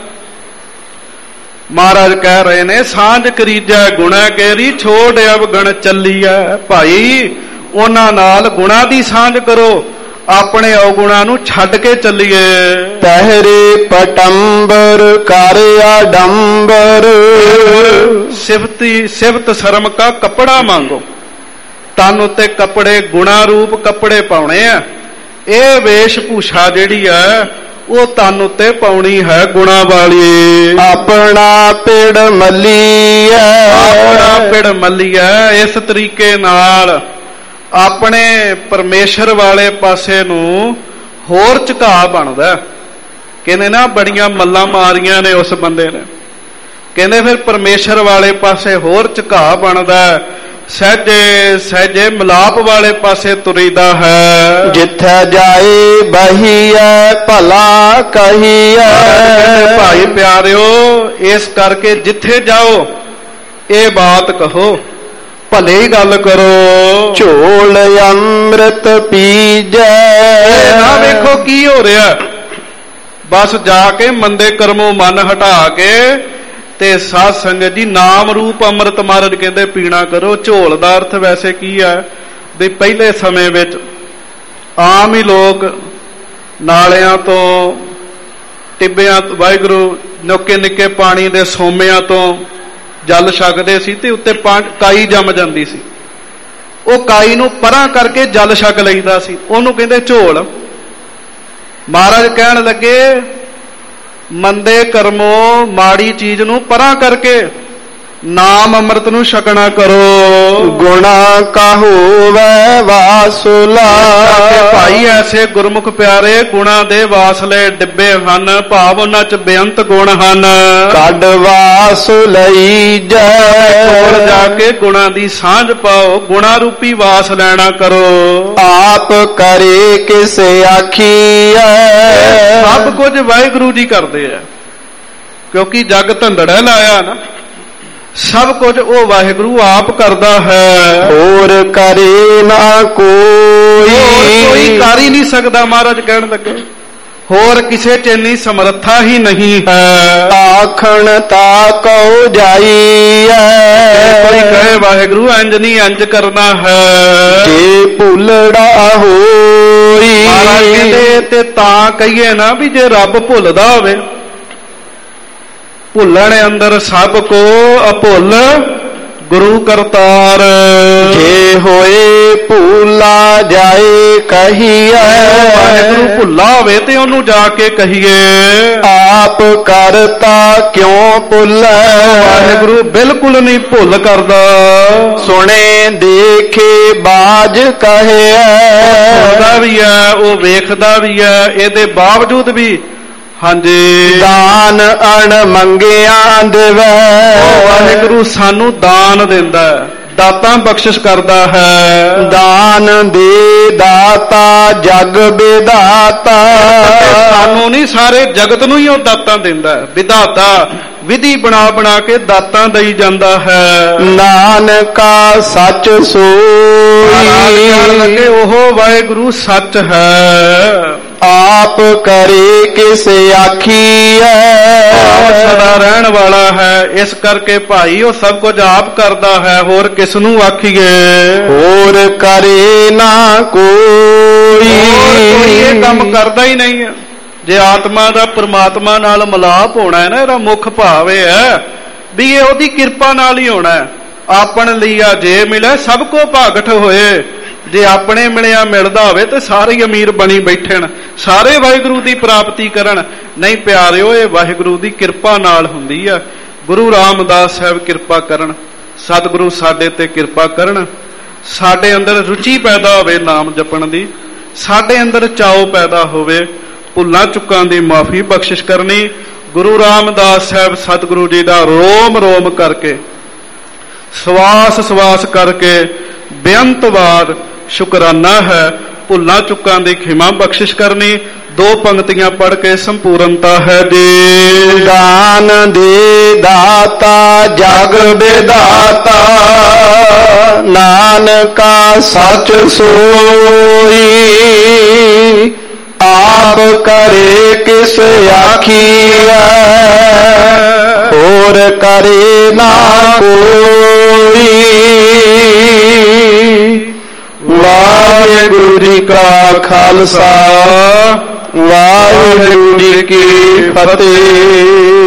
S2: ਮਹਾਰਾਜ ਕਹਿ ਰਹੇ ਨੇ ਸਾਂਝ ਕਰੀਜੈ ਗੁਣਾ ਕੇਰੀ ਛੋੜ ਅਵਗਣ ਚੱਲੀਐ। ਭਾਈ ਉਹਨਾਂ ਨਾਲ ਗੁਣਾਂ ਦੀ ਸਾਂਝ ਕਰੋ, ਆਪਣੇ ਔਗੁਣਾਂ ਨੂੰ ਛੱਡ ਕੇ ਚੱਲੀਏ।
S1: ਪਹਿਰੇ ਪਟੰਬਰ ਕਰ ਆਡੰਬਰ
S2: ਸਿਫਤੀ ਸਿਫਤ ਸ਼ਰਮ ਕਾ ਕੱਪੜਾ ਮੰਗੋ। ਤਨ ਉੱਤੇ ਕੱਪੜੇ ਗੁਣਾ ਰੂਪ ਕੱਪੜੇ ਪਾਉਣੇ ਆ। ਇਹ ਵੇਸ਼ ਭੂਸ਼ਾ ਜਿਹੜੀ ਹੈ ਉਹ ਤਨ ਉੱਤੇ ਪਾਉਣੀ ਹੈ ਗੁਣਾ ਵਾਲੀ।
S1: ਆਪਣਾ ਪਿੜ ਮੱਲੀਐ
S2: ਆਪਣਾ ਪਿੜ ਮੱਲੀਐ। ਇਸ ਤਰੀਕੇ ਨਾਲ ਆਪਣੇ ਪਰਮੇਸ਼ਰ ਵਾਲੇ ਪਾਸੇ ਨੂੰ ਹੋਰ ਝੁਕਾਅ ਬਣਦਾ। ਕਹਿੰਦੇ ਨਾ ਬੜੀਆਂ ਮੱਲਾਂ ਮਾਰੀਆਂ ਨੇ ਉਸ ਬੰਦੇ ਨੇ, ਕਹਿੰਦੇ ਫਿਰ ਪਰਮੇਸ਼ਰ ਵਾਲੇ ਪਾਸੇ ਹੋਰ ਝੁਕਾਅ ਬਣਦਾ। ਸਹਿਜੇ ਸਹਿਜੇ ਮਿਲਾਪ ਵਾਲੇ ਪਾਸੇ ਤੁਰੀਦਾ ਹੈ।
S1: ਜਿੱਥੇ ਜਾਏ ਬਹੀਐ ਭਲਾ ਕਹੀਐ।
S2: ਭਾਈ ਪਿਆਰਿਓ ਇਸ ਕਰਕੇ ਜਿੱਥੇ ਜਾਓ ਇਹ ਬਾਤ ਕਹੋ, ਭਲੇ ਹੀ ਗੱਲ ਕਰੋ।
S1: ਝੋਲ ਅੰਮ੍ਰਿਤ ਪੀਜੈ।
S2: ਨਾ ਵੇਖੋ ਕੀ ਹੋ ਰਿਹਾ, ਬਸ ਜਾ ਕੇ ਮੰਦੇ ਕਰਮੋਂ ਮਨ ਹਟਾ ਕੇ ਤੇ ਸਾਧ ਸੰਗਤ ਜੀ ਨਾਮ ਰੂਪ ਅੰਮ੍ਰਿਤ ਮਹਾਰਾਜ ਕਹਿੰਦੇ ਪੀਣਾ ਕਰੋ। ਝੋਲ ਦਾ ਅਰਥ ਵੈਸੇ ਕੀ ਹੈ ਵੀ ਪਹਿਲੇ ਸਮੇਂ ਵਿੱਚ ਆਮ ਹੀ ਲੋਕ ਨਾਲਿਆਂ ਤੋਂ ਟਿੱਬਿਆਂ ਵਾਹਿਗੁਰੂ ਨਿੱਕੇ ਨਿੱਕੇ ਪਾਣੀ ਦੇ ਸੋਮਿਆਂ ਤੋਂ ਜਲ ਛਕਦੇ ਸੀ ਤੇ ਉੱਤੇ ਕਾਈ ਜੰਮ ਜਾਂਦੀ ਸੀ। ਉਹ ਕਾਈ ਨੂੰ ਪਰਾਂ ਕਰਕੇ ਜਲ ਛਕ ਲਈਦਾ ਸੀ, ਉਹਨੂੰ ਕਹਿੰਦੇ ਝੋਲ। ਮਹਾਰਾਜ ਕਹਿਣ ਲੱਗੇ ਮੰਦੇ ਕਰਮੋਂ ਮਾੜੀ ਚੀਜ਼ ਨੂੰ ਪਰਾਂ ਕਰਕੇ ਨਾਮ ਅੰਮ੍ਰਿਤ ਨੂੰ ਛਕਣਾ ਕਰੋ।
S1: ਗੁਣਾ ਕਹੋਵੈ ਵਾਸੁਲਾ।
S2: ਭਾਈ ਐਸੇ ਗੁਰਮੁਖ ਪਿਆਰੇ ਗੁਣਾ ਦੇ ਵਾਸਲੇ ਡਿੱਬੇ ਹਨ, ਭਾਵ ਉਹਨਾਂ ਚ ਬੇਅੰਤ ਗੁਣ ਹਨ।
S1: ਕੱਢ ਵਾਸੁਲਈ ਜੈ।
S2: ਕੋਲ ਜਾ ਕੇ ਗੁਣਾ ਦੀ ਸਾਂਝ ਪਾਓ, ਗੁਣਾ ਰੂਪੀ ਵਾਸ ਲੈਣਾ ਕਰੋ।
S1: ਆਪ ਕਰੇ ਕਿਸ ਆਖੀਐ।
S2: ਸਭ ਕੁਝ ਵਾਹਿਗੁਰੂ ਜੀ ਕਰਦੇ ਆ, ਕਿਉਂਕਿ ਜਗ ਧੰਦੜਾ ਲਾਇਆ ਨਾ, ਸਭ ਕੁਝ ਉਹ ਵਾਹਿਗੁਰੂ ਆਪ ਕਰਦਾ ਹੈ।
S1: ਹੋਰ ਕਰੇ ਨਾ ਕੋਈ।
S2: ਕੋਈ ਕਰ ਹੀ ਨਹੀਂ ਸਕਦਾ। ਮਹਾਰਾਜ ਕਹਿਣ ਲੱਗੇ ਹੋਰ ਕਿਸੇ ਚ ਇੰਨੀ ਸਮਰੱਥਾ ਹੀ ਨਹੀਂ ਹੈ।
S1: ਆਖਣ ਤਾ ਕਉ ਜਾਈਐ।
S2: ਕੋਈ ਕਹੇ ਵਾਹਿਗੁਰੂ ਇੰਜ ਨਹੀਂ ਇੰਜ ਕਰਨਾ ਹੈ,
S1: ਜੇ ਭੁੱਲੜਾ ਹੋਈ।
S2: ਮਹਾਰਾਜ ਕਹਿੰਦੇ ਤੇ ਤਾਂ ਕਹੀਏ ਨਾ ਵੀ ਜੇ ਰੱਬ ਭੁੱਲਦਾ ਹੋਵੇ। ਭੁੱਲਣ ਅੰਦਰ ਸਭ ਕੋ ਅਭੁੱਲ ਗੁਰੂ ਕਰਤਾਰ।
S1: ਜੇ ਹੋਏ ਭੁੱਲਾ ਜਾਏ ਕਹੀਐ।
S2: ਵਾਹਿਗੁਰੂ ਭੁੱਲਾ ਹੋਵੇ ਤੇ ਉਹਨੂੰ ਜਾ ਕੇ ਕਹੀਏ।
S1: ਆਪ ਕਰਤਾ ਕਿਉਂ ਭੁੱਲੈ।
S2: ਵਾਹਿਗੁਰੂ ਬਿਲਕੁਲ ਨਹੀਂ ਭੁੱਲ ਕਰਦਾ।
S1: ਸੁਣੇ ਦੇਖੇ ਬਾਜ ਕਹਿਆ।
S2: ਸੁਣਦਾ ਵੀ ਹੈ, ਉਹ ਵੇਖਦਾ ਵੀ ਹੈ, ਇਹਦੇ ਬਾਵਜੂਦ ਵੀ ਹਾਂਜੀ
S1: ਦਾਨ ਅਣ ਮੰਗਿਆ ਦੇਵੈ।
S2: ਵਾਹਿਗੁਰੂ ਸਾਨੂੰ ਦਾਨ ਦਿੰਦਾ, ਦਾਤਾਂ ਬਖਸ਼ਿਸ਼ ਕਰਦਾ ਹੈ।
S1: ਦਾਨ ਦੇ ਦਾਤਾ ਜਗ ਵਿਦਾਤਾ।
S2: ਸਾਨੂੰ ਨਹੀਂ ਸਾਰੇ ਜਗਤ ਨੂੰ ਹੀ ਉਹ ਦਾਤਾਂ ਦਿੰਦਾ, ਵਿਧਾਤਾ ਵਿਧੀ ਬਣਾ ਬਣਾ ਕੇ ਦਾਤਾਂ ਦੇਈ ਜਾਂਦਾ ਹੈ।
S1: ਨਾਨਕਾ ਸੱਚ ਸੋਈ।
S2: ਲੱਗੇ ਉਹ ਵਾਹਿਗੁਰੂ ਸੱਚ ਹੈ।
S1: ਆਪ ਕਰੇ ਕਿਸ ਆਖੀਐ।
S2: ਸਦਾ ਰਹਿਣ ਵਾਲਾ ਹੈ, ਇਸ ਕਰਕੇ ਭਾਈ ਉਹ ਸਭ ਕੁਝ ਆਪ ਕਰਦਾ ਹੈ, ਹੋਰ ਕਿਸ ਨੂੰ ਆਖੀਏ।
S1: ਹੋਰ ਕਰੇ ਨਾ ਕੋਈ।
S2: ਕੋਈ ਇਹ ਕੰਮ ਕਰਦਾ ਹੀ ਨਹੀਂ ਹੈ। ਜੇ ਆਤਮਾ ਦਾ ਪ੍ਰਮਾਤਮਾ ਨਾਲ ਮਿਲਾਪ ਹੋਣਾ ਹੈ ਨਾ, ਇਹਦਾ ਮੁੱਖ ਭਾਵ ਇਹ ਹੈ ਵੀ ਇਹ ਉਹਦੀ ਕਿਰਪਾ ਨਾਲ ਹੀ ਹੋਣਾ ਹੈ। ਆਪਣ ਲਈਆ ਜੇ ਮਿਲੇ ਸਭ ਕੋ ਭਾਗਠ ਹੋਏ। ਜੇ ਆਪਣੇ ਮਿਲਿਆ ਮਿਲਦਾ ਹੋਵੇ ਤੇ ਸਾਰੇ ਹੀ ਅਮੀਰ ਬਣੀ ਬੈਠਣ, ਸਾਰੇ ਵਾਹਿਗੁਰੂ ਦੀ ਪ੍ਰਾਪਤੀ ਕਰਨ। ਨਹੀਂ ਪਿਆਰਿਓ, ਇਹ ਵਾਹਿਗੁਰੂ ਦੀ ਕਿਰਪਾ ਨਾਲ ਹੁੰਦੀ ਆ। ਗੁਰੂ ਰਾਮਦਾਸ ਸਾਹਿਬ ਕਿਰਪਾ ਕਰਨ, ਸਤਿਗੁਰੂ ਸਾਡੇ ਤੇ ਕਿਰਪਾ ਕਰਨ, ਸਾਡੇ ਅੰਦਰ ਰੁਚੀ ਪੈਦਾ ਹੋਵੇ ਨਾਮ ਜਪਣ ਦੀ, ਸਾਡੇ ਅੰਦਰ ਚਾਓ ਪੈਦਾ ਹੋਵੇ, ਭੁੱਲਾਂ ਚੁੱਕਾਂ ਦੀ ਮਾਫੀ ਬਖਸ਼ਿਸ਼ ਕਰਨੀ। ਗੁਰੂ ਰਾਮਦਾਸ ਸਾਹਿਬ ਸਤਿਗੁਰੂ ਜੀ ਦਾ ਰੋਮ ਰੋਮ ਕਰਕੇ, ਸਵਾਸ ਸਵਾਸ ਕਰਕੇ ਬੇਅੰਤ ਵਾਰ ਸ਼ੁਕਰਾਨਾ ਹੈ। ਭੁੱਲਾਂ ਚੁੱਕਾਂ ਦੀ ਖਿਮਾ ਬਖਸ਼ਿਸ਼ ਕਰਨੀ। ਦੋ ਪੰਕਤੀਆਂ ਪੜ੍ਹ ਕੇ ਸੰਪੂਰਨਤਾ ਹੈ ਜੀ।
S1: ਦਾਨ ਦੇ ਦਾਤਾ ਜਗ ਵਿਦਾਤਾ, ਨਾਨਕਾ ਸੱਚ ਸੋਈ। ਆਪ ਕਰੇ ਕਿਸ ਆਖੀਐ, ਹੋਰ ਕਰੇ ਨਾ ਕੋਈ। ਵਾਹਿਗੁਰੂ ਜੀ ਕਾ ਖਾਲਸਾ, ਵਾਹਿਗੁਰੂ ਜੀ ਕੀ ਫਤਿਹ।